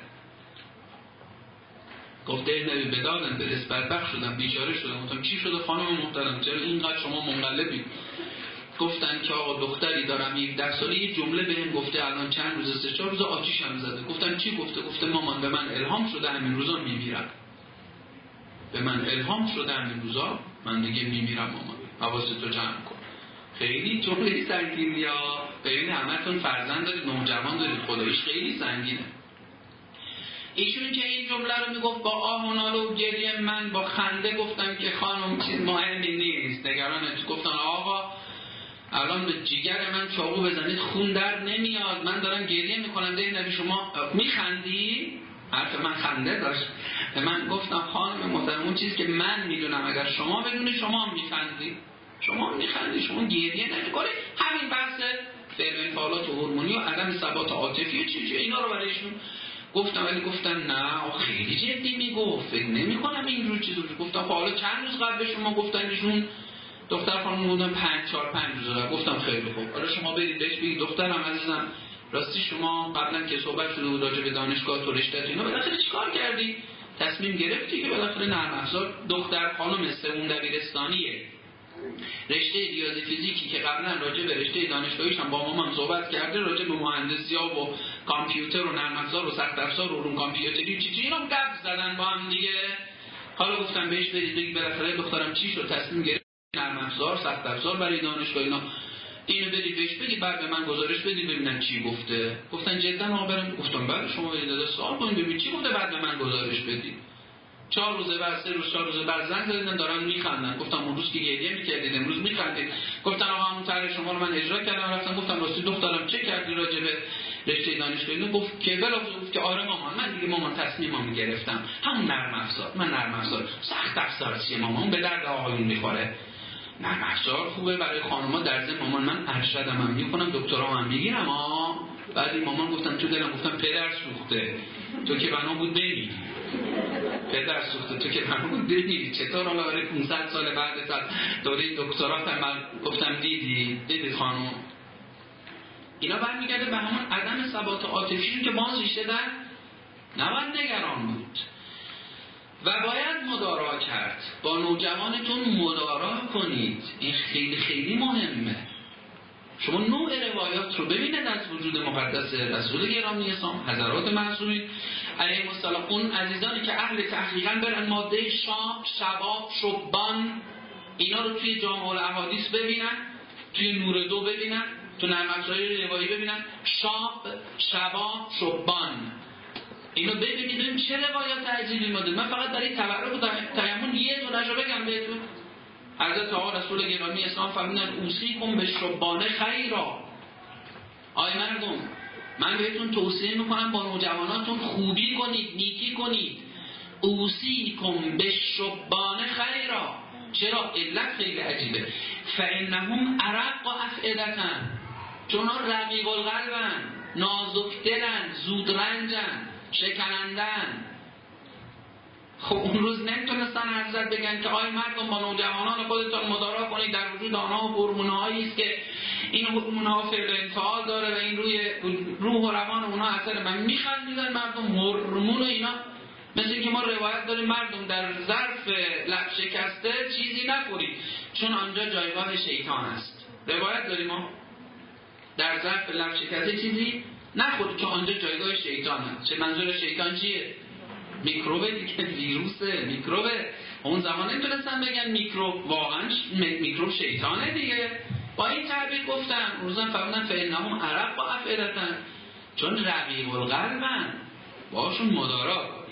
گفته نبی بدادن برس، بدبخت شدم، بیچاره شدم. گفتم چی شده خانم محترم، چرا اینقدر شما منقلبی؟ گفتن که آقا دختری دارم 17 ساله، یه جمله بهم گفته الان چند روز 3-4 روز آتیش هم زده. گفتم چی گفته؟ گفته مامان به من الهام شده همین روزا میمیرم. به من الهام شده همین روزا من دیگه میمیرم مامان، حواستو جمع کن. خیلی جمله سنگینه ها. ببین همتون فرزند دارید، نوجوان دارید، خداییش خیلی سنگینه. ایشون که این جمله رو میگفت با آه و ناله و گریه، من با خنده گفتم که خانم چیز مهمی نیست، نگرانت. گفتن آقا الان به جیگر من چاقو بزنید خون در نمیاد، من دارم گریه میکنم. ده نبی شما میخندی؟ حرف من خنده داشت. به من گفتم خانم محترم اون چیزی که من میدونم اگر شما بدونی شما هم میخندی، شما گریه نمیکنی. همین بحث فعل انفعالات هورمونی و عدم ثبات عاطفی و چیزی اینا رو برایشون گفتم، ولی گفتن نه خیلی جدی میگفت، فکر نمی‌کنم اینجور چیزو. گفتم خب حالا چند روز قبل به شما گفتن ایشون دختر خانم بودن 4-5 روز قبل. گفتم خیلی خوب، حالا شما برید بهش بگید دخترم عزیزم راستی شما قبلا که صحبت شده بود راجع به دانشگاه تو رشته اینا بالاخره چیکار کردی؟ تصمیم گرفتی که بالاخره نرم افزار دختر خانم سوم دبیرستانیه، رشته ریاضی فیزیکی که قبلا راجع به رشته دانشگاهیش هم با مامان صحبت کرده، راجع به مهندسی‌ها و کامپیوتر و نرم افزار و سخت افزار و علوم کامپیوتری چی اینا گپ زدن با هم دیگه. حالا گفتم بهش برید بگید بالاخره دخترم چی شد، تصمیم گرفت نرم افزار سخت افزار برای دانشگاه اینا، اینو برید بهش بگید بعد به من گزارش بدید ببینم چی گفته. گفتن جدا ما بریم. گفتم بله شما برید سوال کنید ببینید چی گفته بعد به من گزارش بدید. 4 روز بعد 3 روز 4 روز بعد زنگ زدن دارن میخندن. گفتم اون روز که گریه میکردید امروز میخندید. گفتن آقا همون طرح شما رو من اجرا کردم رفتم گفتم راستی دخترم چه کردی راجع به رشته دانشگاهی؟ گفت که گفت که آره مامان من دیگه مامان تصمیمم گرفتم همون نرم افزار. من نرم افزار سخت افزار چیه مامان به درد آقایون میخوره. نرم افزار خوبه برای خانم‌ها در ضمن مامان من ارشدم هم میکنم دکترام هم میگیرم بعد مامان گفتم تو دلم گفتم پدر سوخته تو که بنا بود بمیری. پدر سوخته تو که بنا بود بمیری. چطور آقا برای 500 سال بعد از دوره دکترات من گفتم دیدید خانم. اینا برمیگرده به همون عدم ثبات عاطفی که باز ریشه در نباید نگران بود و باید مدارا کرد. با نوجوانتون مدارا کنید. این خیلی خیلی مهمه. شما نوع روایات رو ببینید از وجود مقدس رسول گرامی اسلام حضرات معصومین علیهم السلام. اون عزیزانی که اهل تحقیقاً برن ماده شباب شبان اینا رو توی جامع الاحادیث ببینن، توی نور 2 ببینن، تو نرم افزارهای روایی ببینن شباب شبان اینو ببینید چه روایات عجیبی ماده. من فقط برای تبرک و تیمم یه دونه‌شو بگم بهتون. حضرت آقا رسول گرامی اسلام فرمودن اوصیکم بالشبان خیرا. آی مردم من بهتون توصیه میکنم با نوجواناتون خوبی کنید، نیکی کنید. اوصیکم بالشبان خیرا. چرا؟ علت خیلی عجیبه. فانهم ارق افئدتن، چون ها رقیق القلبن، نازک دلن، زود رنجن، شکنندن. خب اون روز نمیتونستن حضرت بگن که آی مردم با نوجوانان خودتان مدارا کنید، در وجود آنها هورمون‌هایی است که این هورمون‌ها فعل انفعال داره و این روی روح و روان اونها اثر. من میخندیدن مردم هورمون و اینا. مثل اینکه ما روایت داریم مردم در ظرف لب شکسته چیزی نخورید چون آنجا جایگاه شیطان است. روایت داریم ما در ظرف لب شکسته چیزی نخورید چون آنجا جایگاه شیطان است. چه منظور شیطان چیه؟ میکروبه دیگه، ویروسه، میکروبه. اون زمان نمیتونستن بگن میکروب، واقعا میکروب شیطانه دیگه. با این تعبیر گفتن روزن فرمودن فانهم ارق و افئدتن، چون رقیق القلبن، باشون مدارا کنید.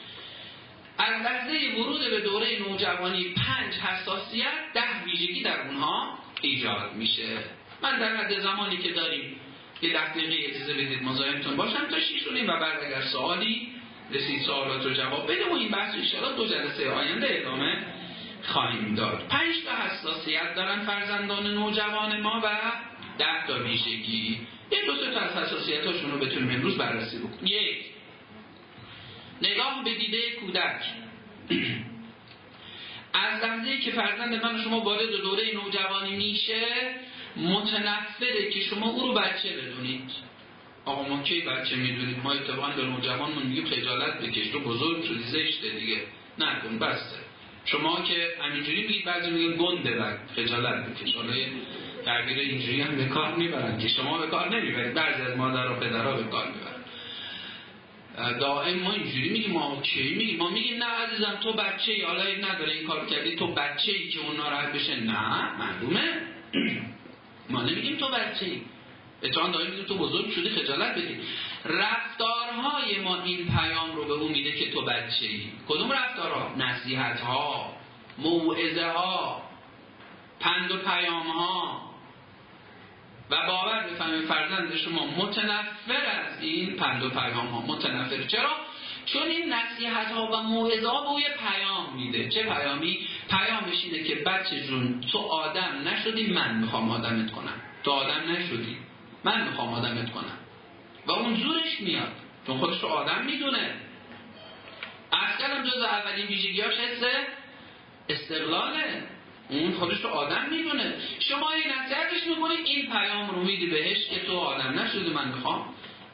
از لحظه ورود به دوره نوجوانی 5 حساسیت 10 ویژگی در اونها ایجاد میشه. من در حد زمانی که داریم یه 10 دقیقه اجازه بدید مزاحمتون باشم تا 6 و بعد اگر سوالی رسید سوالات رو جواب بده و این بحث انشاءالله 2 جلسه آینده ادامه خواهیم داد. 5 تا حساسیت دارن فرزندان نوجوان ما و 10 تا ویژگی. یک 2 تا از حساسیتاشون رو بتونیم امروز بررسی بکنیم. 1. نگاه به دیده کودک. از لحظه‌ای که فرزند من و شما وارد دوره نوجوانی میشه متنفره که شما او رو بچه بدونید. آقا ما کی بچه میدونید؟ ما اتفاقا به نوجوانمون میگیم خجالت بکش، تو بزرگ شدی، زشته دیگه، نکن، بسته. شما که همینجوری میگید، بعضی میگن گنده، بعد خجالت بکش. حالا تعبیر اینجوری هم به کار میبرن که شما به کار نمیبرید، بعضی از مادر و پدرها به کار میبرن. دائم ما اینجوری میگیم، ما کی میگیم؟ ما میگیم نه عزیزم تو بچه‌ای، حالا نداره این کار کردی تو بچه‌ای که اون ناراحت بشه. نه معلومه ما نمیگیم تو بچه‌ای، اتفاقا داریم میگیم تو بزرگ شدی خجالت بدی. رفتارهای ما این پیام رو به اون میده که تو بچه‌ای. کدوم رفتارها؟ نصیحت‌ها، موعظه‌ها، پند و پیام‌ها. و باور بفرمایید فرزند شما متنفر از این پند و پیام‌ها، متنفر. چرا؟ چون این نصیحت‌ها و موعظه‌ها به او یه پیام میده. چه پیامی؟ پیامش اینه که بچه جون تو آدم نشدی، من میخوام آدمت کنم. تو آدم نشدی، من میخوام آدمت کنم. و اون زورش میاد چون خودش رو آدم میدونه. اصلا جز اولین ویژگی‌هاش حس استقلاله، اون خودش رو آدم میدونه. شما این نصیحتش میکنید، این پیام رو میدی بهش که تو آدم نشدی، من میخوام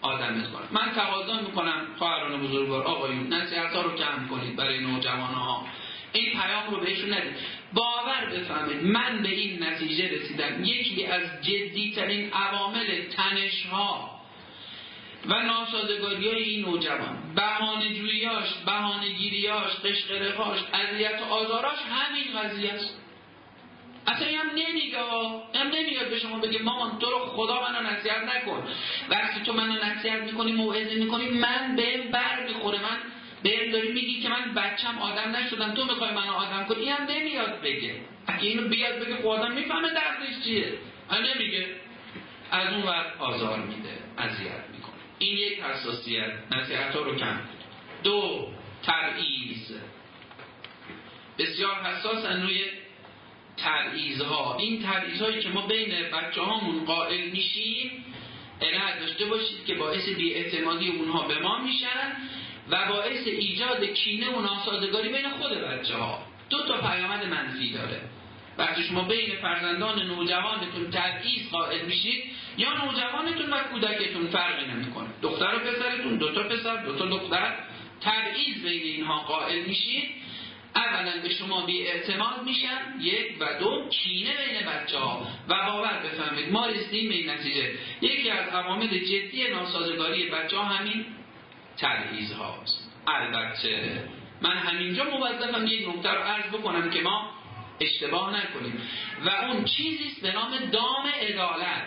آدمت کنن. من تقاضا میکنم خواهران بزرگوار، آقایون، نصیحت‌ها رو کم کنید برای نوجوان‌ها. این پیام رو بهشون ندید. باور بفهمید من به این نتیجه رسیدم یکی از جدی‌ترین عوامل تنش‌ها و ناسازگاری‌های این نوجوان، بهانه‌جویی‌هاش، بهانه‌گیری‌هاش، قشقرق‌هاش، اذیت و آزاراش همین قضیه است. اصلا این هم نمیاد به شما بگه مامان تو رو خدا منو نصیحت نکن. وقتی تو منو نصیحت میکنی، موعظه میکنی، من بهم بر میخوره، من بهم داری میگی که من بچم آدم نشدم، تو میخوای منو آدم کنی. این هم نمیاد بگه. اگه اینو بیاد بگه خب آدم میفهمه دردش چیه. نمیگه. از اون ور آزار میده، اذیت میکنه. این یک حساسیت، نصیحت‌ها رو کم. دو، تبعیض. بسیار حساسن روی تبعیض‌ها. این تبعیض‌هایی که ما بین بچه‌هامون قائل میشیم، عنایت داشته باشید که باعث بی‌اعتمادی اونها به ما میشن و باعث ایجاد کینه و ناسازگاری بین خود بچه‌ها. دو تا پیامد منفی داره. وقتی شما بین فرزندان نوجوانتون تبعیض قائل میشید، یا نوجوانتون و کودکتون فرقی نمیکنه، دختر و پسرتون، دو تا پسر، دو تا دختر، تبعیض بین اینها قائل میشید، اولا به شما بی اعتماد میشن، یک، و دو، کینه بین بچه‌ها. و باور بفهمید ما رسیدیم به این نتیجه یکی از عوامل جدی ناسازگاری بچه‌ها همین تبعیض هاست. البته من همینجا موظفم یک نکته رو عرض بکنم که ما اشتباه نکنیم و اون چیزی است به نام دام عدالت.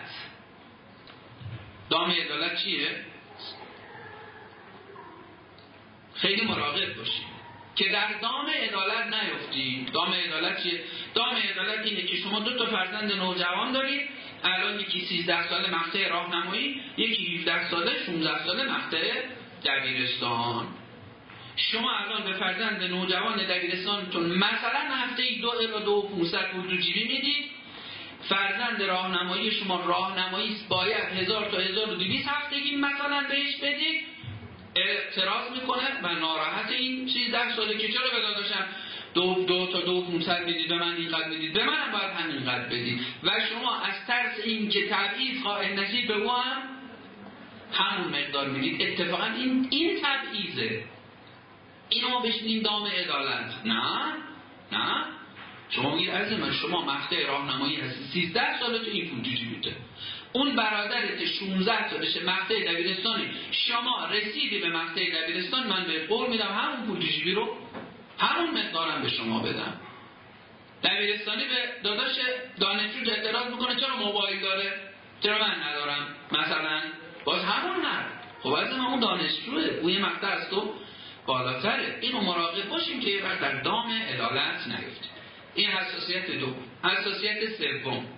دام عدالت چیه؟ خیلی مراقب باشید که در دام عدالت نیفتید. دام عدالت چیه؟ دام عدالت اینه که شما دو تا فرزند نوجوان دارید، الان یکی 13 ساله مقطع راهنمایی، یکی 17 ساله 16 ساله مقطع دبیرستان. شما الان به فرزند نوجوان دبیرستانتون مثلا هفته‌ای 2 الی 2500 پول تو جیبی میدید. فرزند راهنمایی شما راهنمایی باید 1000 تا 1200 هفتگی مثلا بهش بدید. اعتراض میکنه و ناراحت این 13 ساله که چرا به داداشم 2 تا 2500 میدید، به من اینقدر میدید، به منم باید همینقدر بدید. و شما از ترس این که تبعیض قائل نشید به او هم همون مقدار میدید. اتفاقا این تبعیضه. اینو ما بشنیم دام عدالت. نه شما میگید عزیز من شما مقطع راهنمایی هستی 13 ساله تو این پول تو جیبته، اون برادرت 16 سالشه مقطع دبیرستانی، شما رسیدی به مقطع دبیرستان، من به قول میدم همون پول تو جیبی رو همون مقدارم به شما بدم. دبیرستانی به داداش دانشجو اعتراض میکنه چرا موبایل داره چرا من ندارم مثلا، باز همون حرف. خب از اون دانشجوه اون یه مقطع از تو بالاتره. اینو مراقب باشیم که یه وقت در دام عدالت نیفتیم. این حساسیت دو. حساسیت سوم،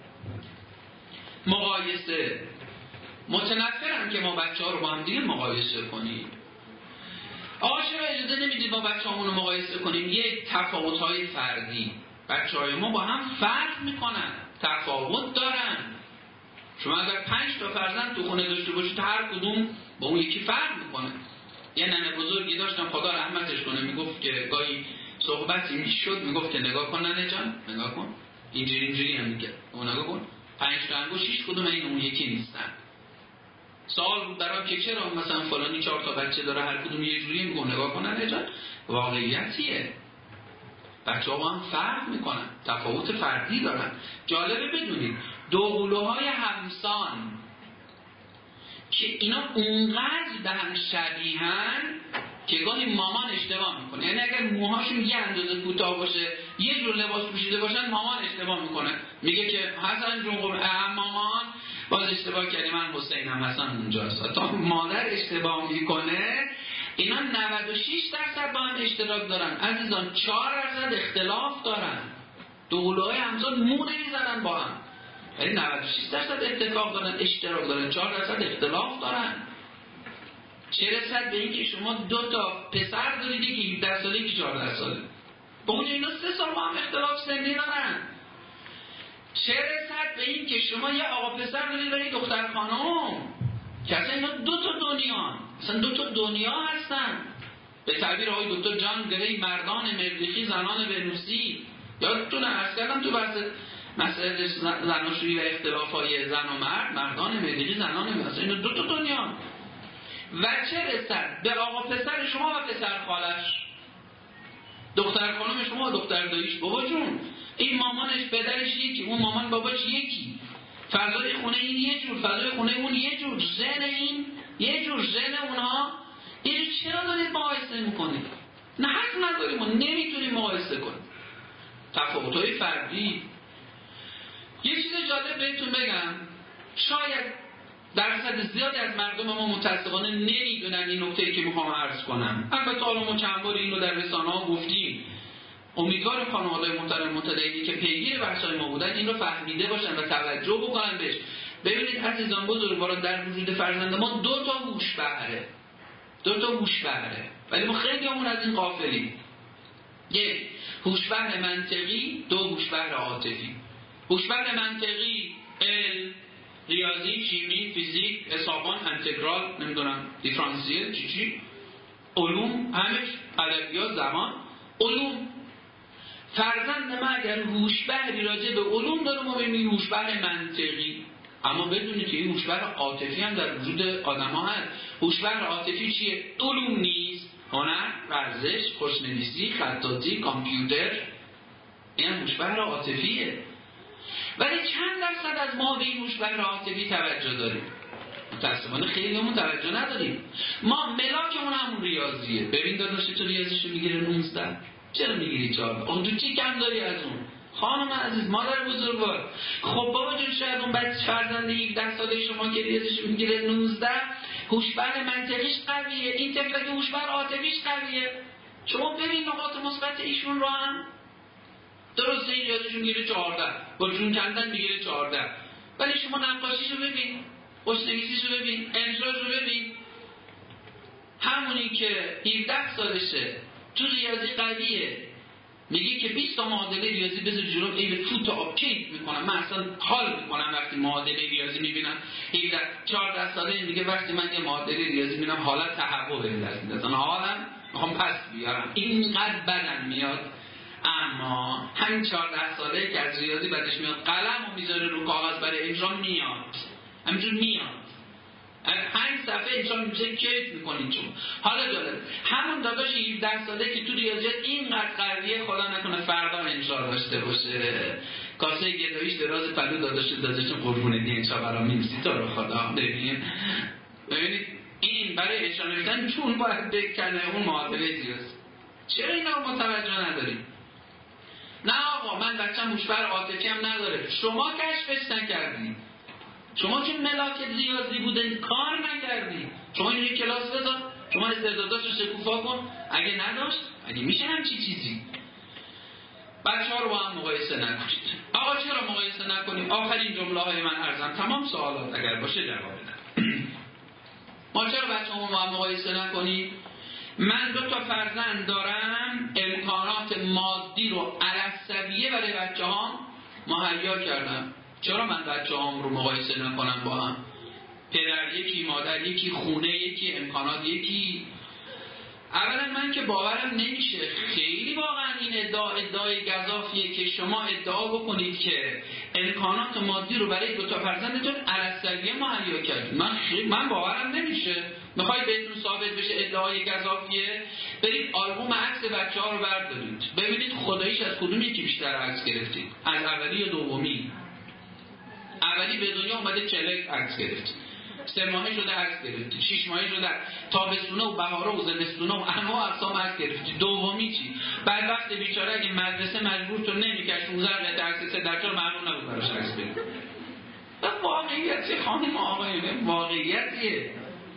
مقایسه. متنفرم که ما بچه‌ها رو با هم دیگه مقایسه کنیم. آقا چرا اجازه نمیدید ما بچه‌هامون رو مقایسه کنیم؟ یک، تفاوت‌های فردی. بچه‌های ما با هم فرق میکنن، تفاوت دارن. شما اگر 5 تا فرزند تو خونه داشته باشید هر کدوم با اون یکی فرق میکنه. یه ننه بزرگی داشتم خدا رحمتش کنه، میگفت که گاهی صحبتی میشد میگفت که نگاه کن ننه جان، نگاه کن اینجوری هم میگه، اون نگاه کن 5 تا انگشت 6 کدوم این اون یکی نیستن. سوال بود برام که چرا مثلا فلانی 4 تا بچه داره هر کدوم یه جوری، میگه نگاه کن ننه جان واقعیتیه. بچه‌ها با هم فرق میکنن، تفاوت فردی دارن. جالبه بدونید دوقلوهای همسان که اینا اونقدر به هم شبیهن که گاهی مامان اشتباه میکنه. یعنی اگر موهاشون یه اندازه کوتاه باشه یه جور لباس پوشیده باشن مامان اشتباه میکنه، میگه که حسن جون مامان باز اشتباه کردی، من حسینم حسن اونجاست. تا مادر اشتباه میکنه اینا 96% با هم اشتراک دارن عزیزان، 4% اختلاف دارن. دوقلوهای همسان مو نمیزنن با هم، یعنی 96% اتفاق دارن، اشتراک دارن، 4% اختلاف دارن. چه رسد به این که شما 2 تا پسر دارید، یکی 17 ساله یکی 14 ساله، با اون اینا 3 سال با هم اختلاف سنی دارن. چه رسد به این که شما یه آقا پسر دارید و یه دختر خانم که اصلا اینا 2 تا دنیا، اصلا 2 تا دنیا هستن. به تعبیر آقای دکتر جان گری مردان مریخی زنان ونوسی. یادتونه عرض کردم تو بحث مسئله زناشویی و اختلافای زن و مرد، مردان مریخی زنان ونوسی، اینا 2 تا دنیا. و چه رسد به آقا پسر شما و پسر خالش، دختر خانم شما و دختر داییش. بابا جون این مامانش پدرش یکی، اون مامان باباش یکی، فضای خونه این یه جور، فضای خونه اون یه جور، ژن این یه جور، ژن اونها یه جور. چرا دارید مقایسه میکنید؟ نه حق نداریم، ما نمیتونیم مقایسه کنیم. تفاوت‌های فردی. یه چیز جالب بهتون بگم، شاید درصد زیادی از مردم ما متأسفانه نمیدونن این نکته‌ای که میخوام عرض کنم. البته حالا ما چند بار اینو در رسانه‌ها گفتیم، امیدوارم خانواده‌های محترم متدینی که پیگیر بحث‌های ما بودن این رو فهمیده باشن و توجه بکنن بهش. ببینید عزیزان بزرگواران، در وجود فرزند ما دو تا هوش بهره، ولی ما خیلیمون از این غافلیم. یک، هوش بهر منطقی، دو، هوش بهر عاطفی. هوش بهر منطقی علم، ریاضی، شیمی، فیزیک، حسابان، انتگرال، نمیدونم دیفرانسیل، چی علوم، همش ادبیات، زبان، علوم. فرزند ما اگر هوش بهری راجع به علوم داره ما ببینیم هوش بهر منطقی. اما بدونید که این هوش بهر عاطفی هم در وجود آدم‌ها هست. هوش بهر عاطفی چیه؟ علوم نیست، هنر، ورزش، خوشنویسی، خطاطی، کامپیوتر، این هوش بهر عاطفیه. ولی چند درصد از ما به این هوش بهر عاطفی توجه داریم؟ متأسفانه خیلیمون توجه نداریم. ما ملاکمون همون ریاضیه. ببین داداش تو ریاضیشو میگیره 19، چرا میگیری 14؟ اون تو چی کم داری از اون؟ خانم عزیز، مادر بزرگوار، خب بابا جون شاید اون بچه فرزند 17 ساله شما که ریاضیشو میگیره 19 هوش بهر منطقیش قویه، این طفل که هوش بهر عاطفیش قویه. شما ببین نقاط مثبت ایشون رو هم درسته، این ریاضیشو میگیره 14، با جون کندن میگیره 14، ولی شما نقاشیشو ببین، خوشنویسیشو ببین، انشاشو ببین. همونی که 17 سالشه تو ریاضی قویه، میگه که 20 تا معادله ریاضی بذار جلوم این فوت آپکیت میکنم، من اصلا حال میکنم وقتی معادله ریاضی میبینم. 14 ساله میگه وقتی من یه معادله ریاضی میبینم حالت تهوع به دست میاد، اصلا حالم میخوام پس بیارم، اینقدر بدن میاد. اما همین 14 ساله که از ریاضی بعدش میاد قلمو میذاره رو کاغذ برای امضا، میاد همینجور میاد، 5 صفحه امضا میشه کیف میکنید. چون حالا جالب همون داداش 17 ساله که تو ریاضیات اینقدر قویه، خدا نکنه فردا امضا داشته باشه، کاسه گداییش دراز پلو داداش قربون دینشا برام می‌نویسی تو رو خدا. ببینید این برای اشاره میدن چون باید بکنه اون معادله ریاضی. چرا اینا رو متوجه نداریم؟ نه آقا من بچه‌م هوش بهر عاطفی هم نداره، شما کشفش نکردی، شما که ملاک ریاضی بوده کار نکردی، شما اینو کلاس بذار، شما استعداداشو شکوفا کن، اگه نداشت اگه میشه همچی چیزی. بچه‌ها رو با هم مقایسه نکنید. آقا چرا مقایسه نکنیم؟ آخرین جمله‌های من عرضم، تمام سوالات اگر باشه جواب بدم. ما چرا بچه‌هامو با هم مقایسه نکنیم؟ من 2 تا فرزند دارم، امکانات مادی رو علی‌السویه برای بچه‌هام مهیا کردم. چرا من بچه‌هام رو مقایسه نکنم با هم؟ پدر یکی، مادر یکی، خونه یکی، امکانات یکی. اولا من که باورم نمیشه، خیلی واقعا این ادعای گزافیه که شما ادعا بکنید که امکانات مادی رو برای 2 تا فرزندتون علی‌السویه مهیا کردید. من باورم نمیشه. میخواید بهتون ثابت بشه ادعای گزافیه؟ برید آلبوم عکس بچه‌ها رو بردارید ببینید خداییش از کدوم یکی بیشتر عکس گرفتید، از اولی یا دومی. اولی به دنیا اومده چلک عکس گرفت، 3 ماهه شده عکس گرفت، 6 ماهه شده تابستونه و بهاره و زمستونه و انواع اقسام عکس گرفت. دومی چی؟ بعد وقت بیچاره اگه مدرسه مجبور تو نمیکش 15 قطعه عکس درجا معلوم نبود براش عکس بگیره. واقعیت خانم آقایون، واقعیتیه.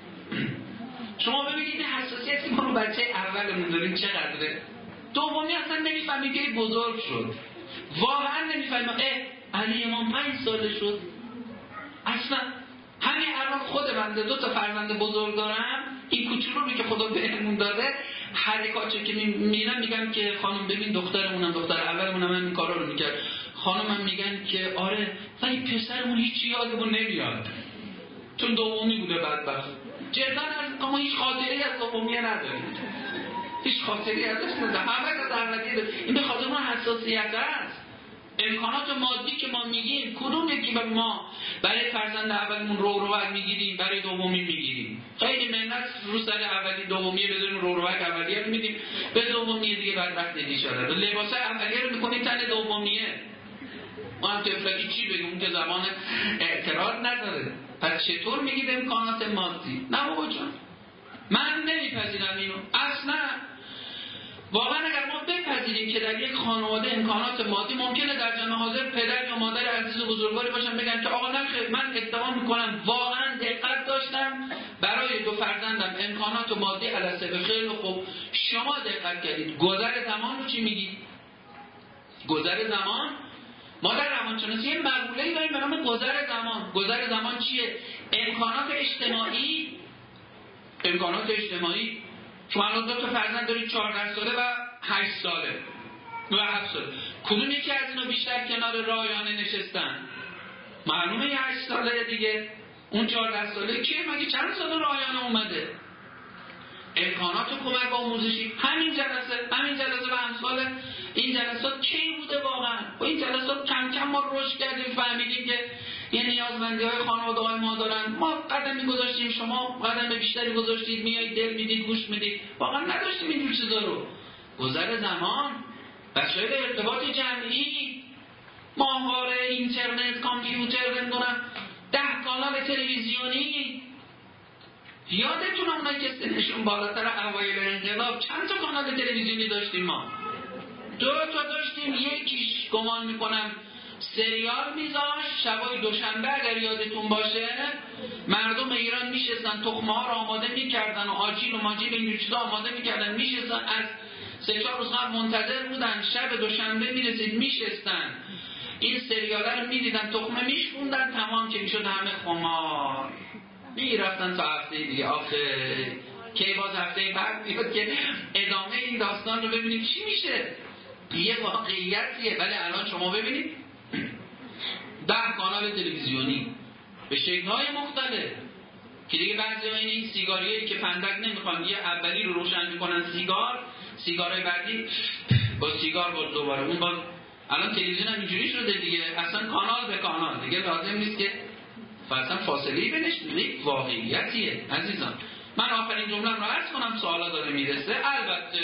شما ببینید این حساسیتی ما رو بچه اولمون داریم چقدره. دومی اصلا نمیفهمید که بزرگ شد، واقعا نمیفهمید. علی امام 5 ساله شد. اصلا همین الان خود بنده 2 تا فرزند بزرگ دارم، این کوچولو رو که خدا بهمون داده حرکاتو که میرم میگم که خانم ببین دخترمونم، دختر اولمونم این کارا رو میکرد، خانمم میگن که آره ولی پسرمون هیچ یادمون نمیاد چون دومی بوده بدبخت. جدا از اما هیچ خاطری از دومیه نداریم، هیچ خاطری ازش نداره، همه تا درنگه داره. این به خاطر اون حساسیت است. امکانات مادی که ما میگیم کدوم یکی ما برای فرزند اولمون روروک میگیریم، برای دومی میگیریم؟ خیلی منت رو سر اولی دومیه بدون روروک اولیه رو میدیم، به دومیه دیگه بدبخت بیچاره رو لباس اولیه رو میکنیم تن دومیه. ما هم تفلکی چی بگیم؟ اون که زبان اعتراض نداره. پس چطور میگید امکانات مادی؟ نه بابا جان، من نمیپذیرم اینو اصلا. واقعا اگر ما بپذیریم که در یک خانواده امکانات مادی، ممکنه در جمع حاضر پدر یا مادر عزیز و بزرگواری باشن بگن که آقا نخیر، من ادعا میکنم واقعا دقت داشتم برای دو فرزندم امکانات مادی علسه به خیلی خوب. شما دقت کردید گذر زمان رو چی میگید؟ گذر زمان ما در روانشناسی یه مقوله‌ای داریم به نام گذر زمان. گذر زمان چیه؟ امکانات اجتماعی. امکانات اجتماعی شما الان 2 تا فرزند دارید، 14 ساله و 8 ساله و 7 ساله. کدوم یکی از اینا بیشتر کنار رایانه نشستن؟ معلومه 8 ساله دیگه. اون 14 ساله کیه؟ مگه چند سال رایانه اومده؟ امکانات کمک آموزشی همین جلسه و امثال این جلسات کی بوده واقعا؟ با این جلسات کم کم ما رشد کردیم، فهمیدیم که یه نیازمندی های خانواده های ما دارن. ما قدمی گذاشتیم، شما قدم بیشتری گذاشتید، میایید دل میدید، گوش میدید. واقعا نداشتیم اینجور چیزا رو. گذر زمان، وسایل ارتباط جمعی، ماهواره، اینترنت، کامپیوتر، نمیدونم 10 کانال تلویزیونی. یادتون اونایی که سنشون بالاتر اوایل انقلاب چند تا کانال تلویزیونی داشتیم ما؟ 2 تا داشتیم. یکیش گمان میکنم سریال میذاشت شبای دوشنبه، اگر یادتون باشه مردم ایران میشستن تخمه ها رو آماده میکردن و آجیل و ماجیل اینجور چیزا آماده میکردن، میشستن از 3-4 روز قبل منتظر بودن، شب دوشنبه میرسید میشستن این سریاله رو میدیدن، تخمه میشکوندن، تمام که میشد همه خمار میرفتن تا هفته دیگه. آخه کی باز هفته بعد میاد که ادامه این داستان رو ببینیم چی میشه. یه واقعیتیه. ولی الان شما ببینید 10 کانال تلویزیونی به شکل‌های مختلف که دیگه بعضی‌ها این سیگاریایی که فندک نمیخوان یه اولی رو روشن میکنن سیگارای بعدی با سیگار باز دوباره اون باز. الان تلویزیون هم اینجوری شده دیگه، اصلا کانال به کانال دیگه لازم نیست که اصلا فاصله‌ای بینش. یک واقعیتیه عزیزان. من آخرین جمله رو عرض کنم، سوالا داره میرسه. البته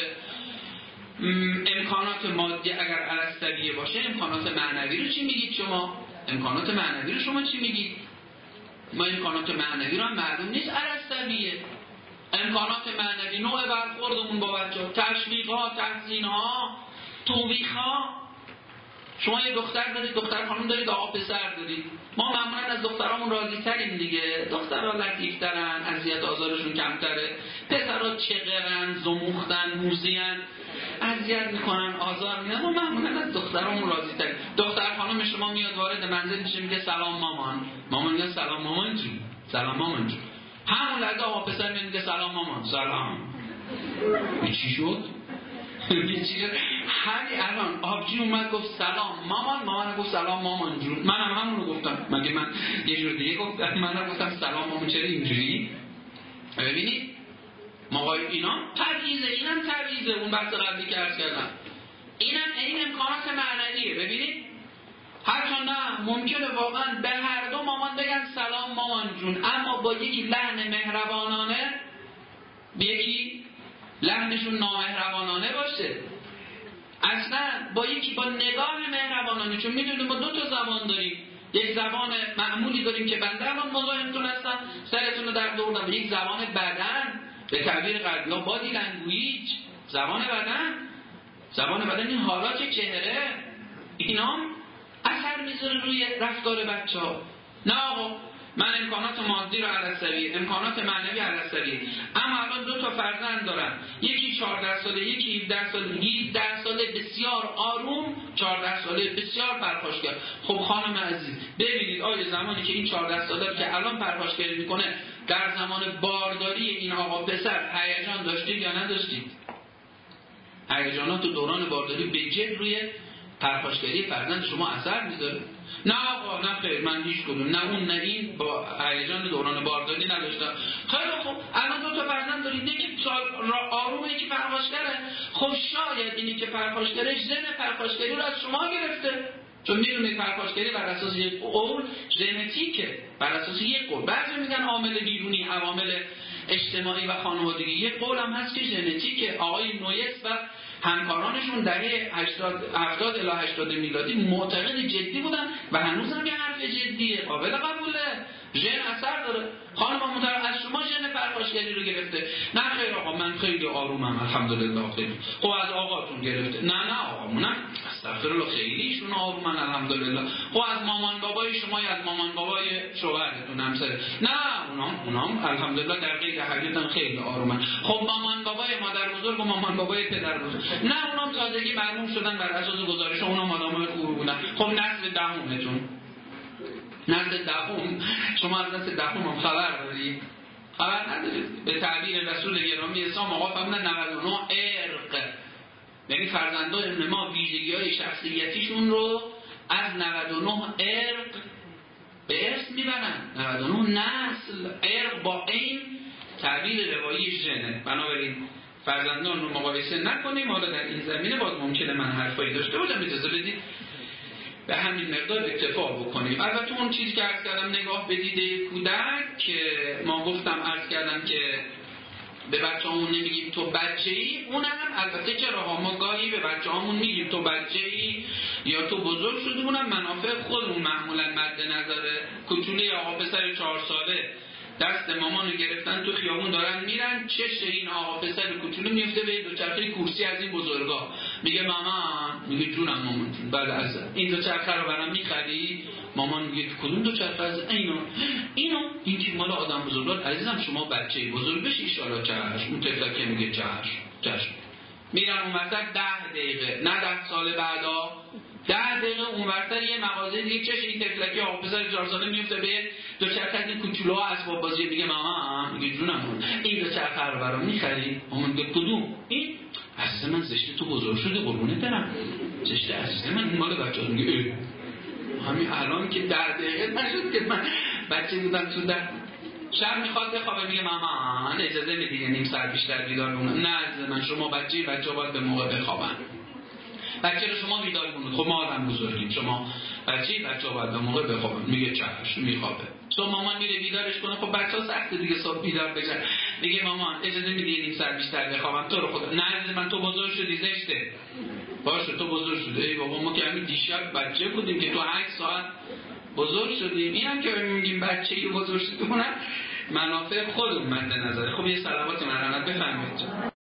امکانات مادی اگر عرض‌طبیعی باشه، امکانات معنوی رو چی میگید شما؟ امکانات معنوی رو شما چی میگید؟ ما امکانات معنوی رو هم معلوم نیست عرض‌طبیعیه. امکانات معنوی نوع برخوردمون با بچه‌ها، تشویق‌ها، تحسین‌ها، توبیخ‌ها. شما یه دختر دارید، دختر خانم دارید، آقا پسر دارید. ما معمولا از دخترامون راضی تریم دیگه. دخترها لطیف ترن، اذیت آزارشون کمتره. پسرها چغرن، زموختن، موزین، اذیت میکنن، آزار میدن. ما معمولا از دخترامون راضی تریم. دختر خانم شما میاد وارد منزل میشه میگه سلام مامان. مامان میگه سلام مامان جون. سلام مامان جون. همون لحظه آقا پسر میگه سلام مامان. سلام. چی شد؟ همین الان آبجی اومد گفت سلام مامان، مامان گفت سلام مامان جون. منم همون رو گفتم. مگه من یه جور دیگه گفتم؟ منم گفتم سلام مامان. چرا اینجوری؟ ببینید مقای اینا تبعیضه، اینم تبعیضه. اون بحث قبلی که عرض کردم اینم این امکانات معنویه. ببینید حتی نه ممکنه واقعا به هر دو مامان بگن سلام مامان جون، اما با یکی لحن مهربانانه، یکی لحنشون نامهربانانه باشه. اصلا با یکی با نگاه مهربانانه، چون میدونیم ما 2 تا زبان داریم. یک زبان معمولی داریم که بنده الان مزاحمتون هستم سرتون رو در دوردم، یک زبان بدن به تعبیر غربی ها بادی لنگویج، زبان بدن این حالات چهره اینا اثر میذاره روی رفتار بچه‌ها. نه آقا من امکانات مادی رو عرض‌طبیعی، امکانات معنوی عرض‌طبیعی، اما الان 2 تا فرزند دارم، یکی 14 ساله، یکی 17 ساله. 17 ساله بسیار آروم، 14 ساله بسیار پرخاشگر. خب خانم عزیز ببینید آیا زمانی که این 14 ساله که الان پرخاشگری میکنه در زمان بارداری این آقا پسر هیجان داشتید یا نداشتید؟ هیجانات تو دوران بارداری به جد روی پرخاشگری فرزند شما اثر میذاره؟ نه آقا نه خیر، من هیچ کدوم نه اون نه این با هیجان دوران بارداری نداشتم. خیلی خوب الان 2 تا فرزند دارید، یکی آرومه یکی پرخاشگره. خب شاید اینی که پرخاشگره ژن پرخاشگری رو از شما گرفته، چون میدونید پرخاشگری بر اساس یک قول ژنتیکه، بر اساس یک قول. بعضی میگن عامل بیرونی، عوامل اجتماعی و خانوادگی. یک قول هم هست که ژنتیکه. آقای نویس و همکارانشون دهه 70 الی 80 میلادی معتقد جدی بودن و هنوز هم یه حرف جدیه، قابل قبوله. ژن اثر داره. خانم محترم از شما ژن پرخاشگری رو گرفته؟ نه خیر آقا، من خیلی آرومم الحمدلله. خیلی خب از آقاتون گرفته؟ نه آقامونم استغفرالله خیلی ایشون آرومن الحمدلله. خب از مامان بابای شما یا از مامان بابای شوهرتون همسر؟ نه اونام الحمدلله در قید حیاتن خیلی آرومن. خب مامان بابای مادر بزرگ و مامان بابای پدر بزرگ؟ نه اونام تازگی مرحوم شدن بر اساس گزارش اونام آدمای خوبی بودن. خب نسل دهمتون، نسل دهم، شما از نسل دهم هم خبر دارید؟ خبر ندارید. به تعبیر رسول گرامی اسلام آقا فرمودن 99 ارق، یعنی فرزندان ما ویژگی‌های شخصیتیشون رو از 99 ارق به ارث میبرن. 99 نسل، ارق با این تعبیر روایی ژنه. بنابراین فرزندان رو مقایسه نکنیم. حالا در این زمینه باز ممکنه من حرفایی داشته باشم، اجازه بدید به همین مقدار اکتفا بکنیم. البته اون چیزی که عرض کردم نگاه به دیده کودک که ما گفتم عرض کردم که به بچه‌هامون نمیگیم تو بچه‌ای، اونم البته چرا ما گاهی به بچه‌هامون میگیم تو بچه‌ای یا تو بزرگ شدی، اونم منافع خودمون معمولا مد نظره. کوچولوی آقا پسر 4 ساله دست مامانو گرفتن تو خیابون دارن میرن، چش این آقا پسر کوچولو میفته به دوچرخه کورسی از این بزرگا، میگه مامان، میگه جونم مامان جون، بله عزیزم این دوچرخه رو برام میخری؟ مامان میگه کدوم دوچرخه؟ از اینو این که مال آدم بزرگان عزیزم، شما بچه‌ای بزرگ بشی ان شاء الله. چشم. اون طفل که میگه چشم. میرن اونورتر 10 دقیقه، نه 10 سال بعدا 10 دقیقه اونورتر یه مغازه دیگه، چش این طفلکی آقا پسر 4 ساله میفته به دوچرخه از این کوچولوها اسباب بازی، میگه مامان، میگه جونم این دوچرخه رو برام میخری؟ مامان میگه کدوم؟ این عزیز من زشته، تو بزرگ شده قربونت برم، زشته عزیز من، این مال بچه‌ها. میگه همین الان که 10 دقیقه نشد که من بچه بودم تو در شب میخواد بخوابه، میگه مامان اجازه میدی نیم ساعت بیشتر بیدار بمونم؟ نه عزیز من، شما بچه باید به موقع بخوابن. بچه رو شما بیدار کنید. خب ما آدم بزرگیم، شما بچه باید به موقع بخوابن. میگه چشم، میخوابه. صبح مامان میره بیدارش کنه. خب بچه‌ها سخته دیگه صبح بیدار بشن. میگه مامان اجازه میدی نیم ساعت بیشتر بخوابم؟ تو رو خدا. نه عزیز من، تو بزرگ شدی، زشته. باشه تو بزرگ شدی. ای بابا ما که همین دیشب بچه بودیم که تو 8 ساعت بزرگ شدیم. اینم که میگیم بچه‌ای بزرگ شد، اونم منافع خودمون مد نظر. خب یه صلوات مرحمت بفرمایید.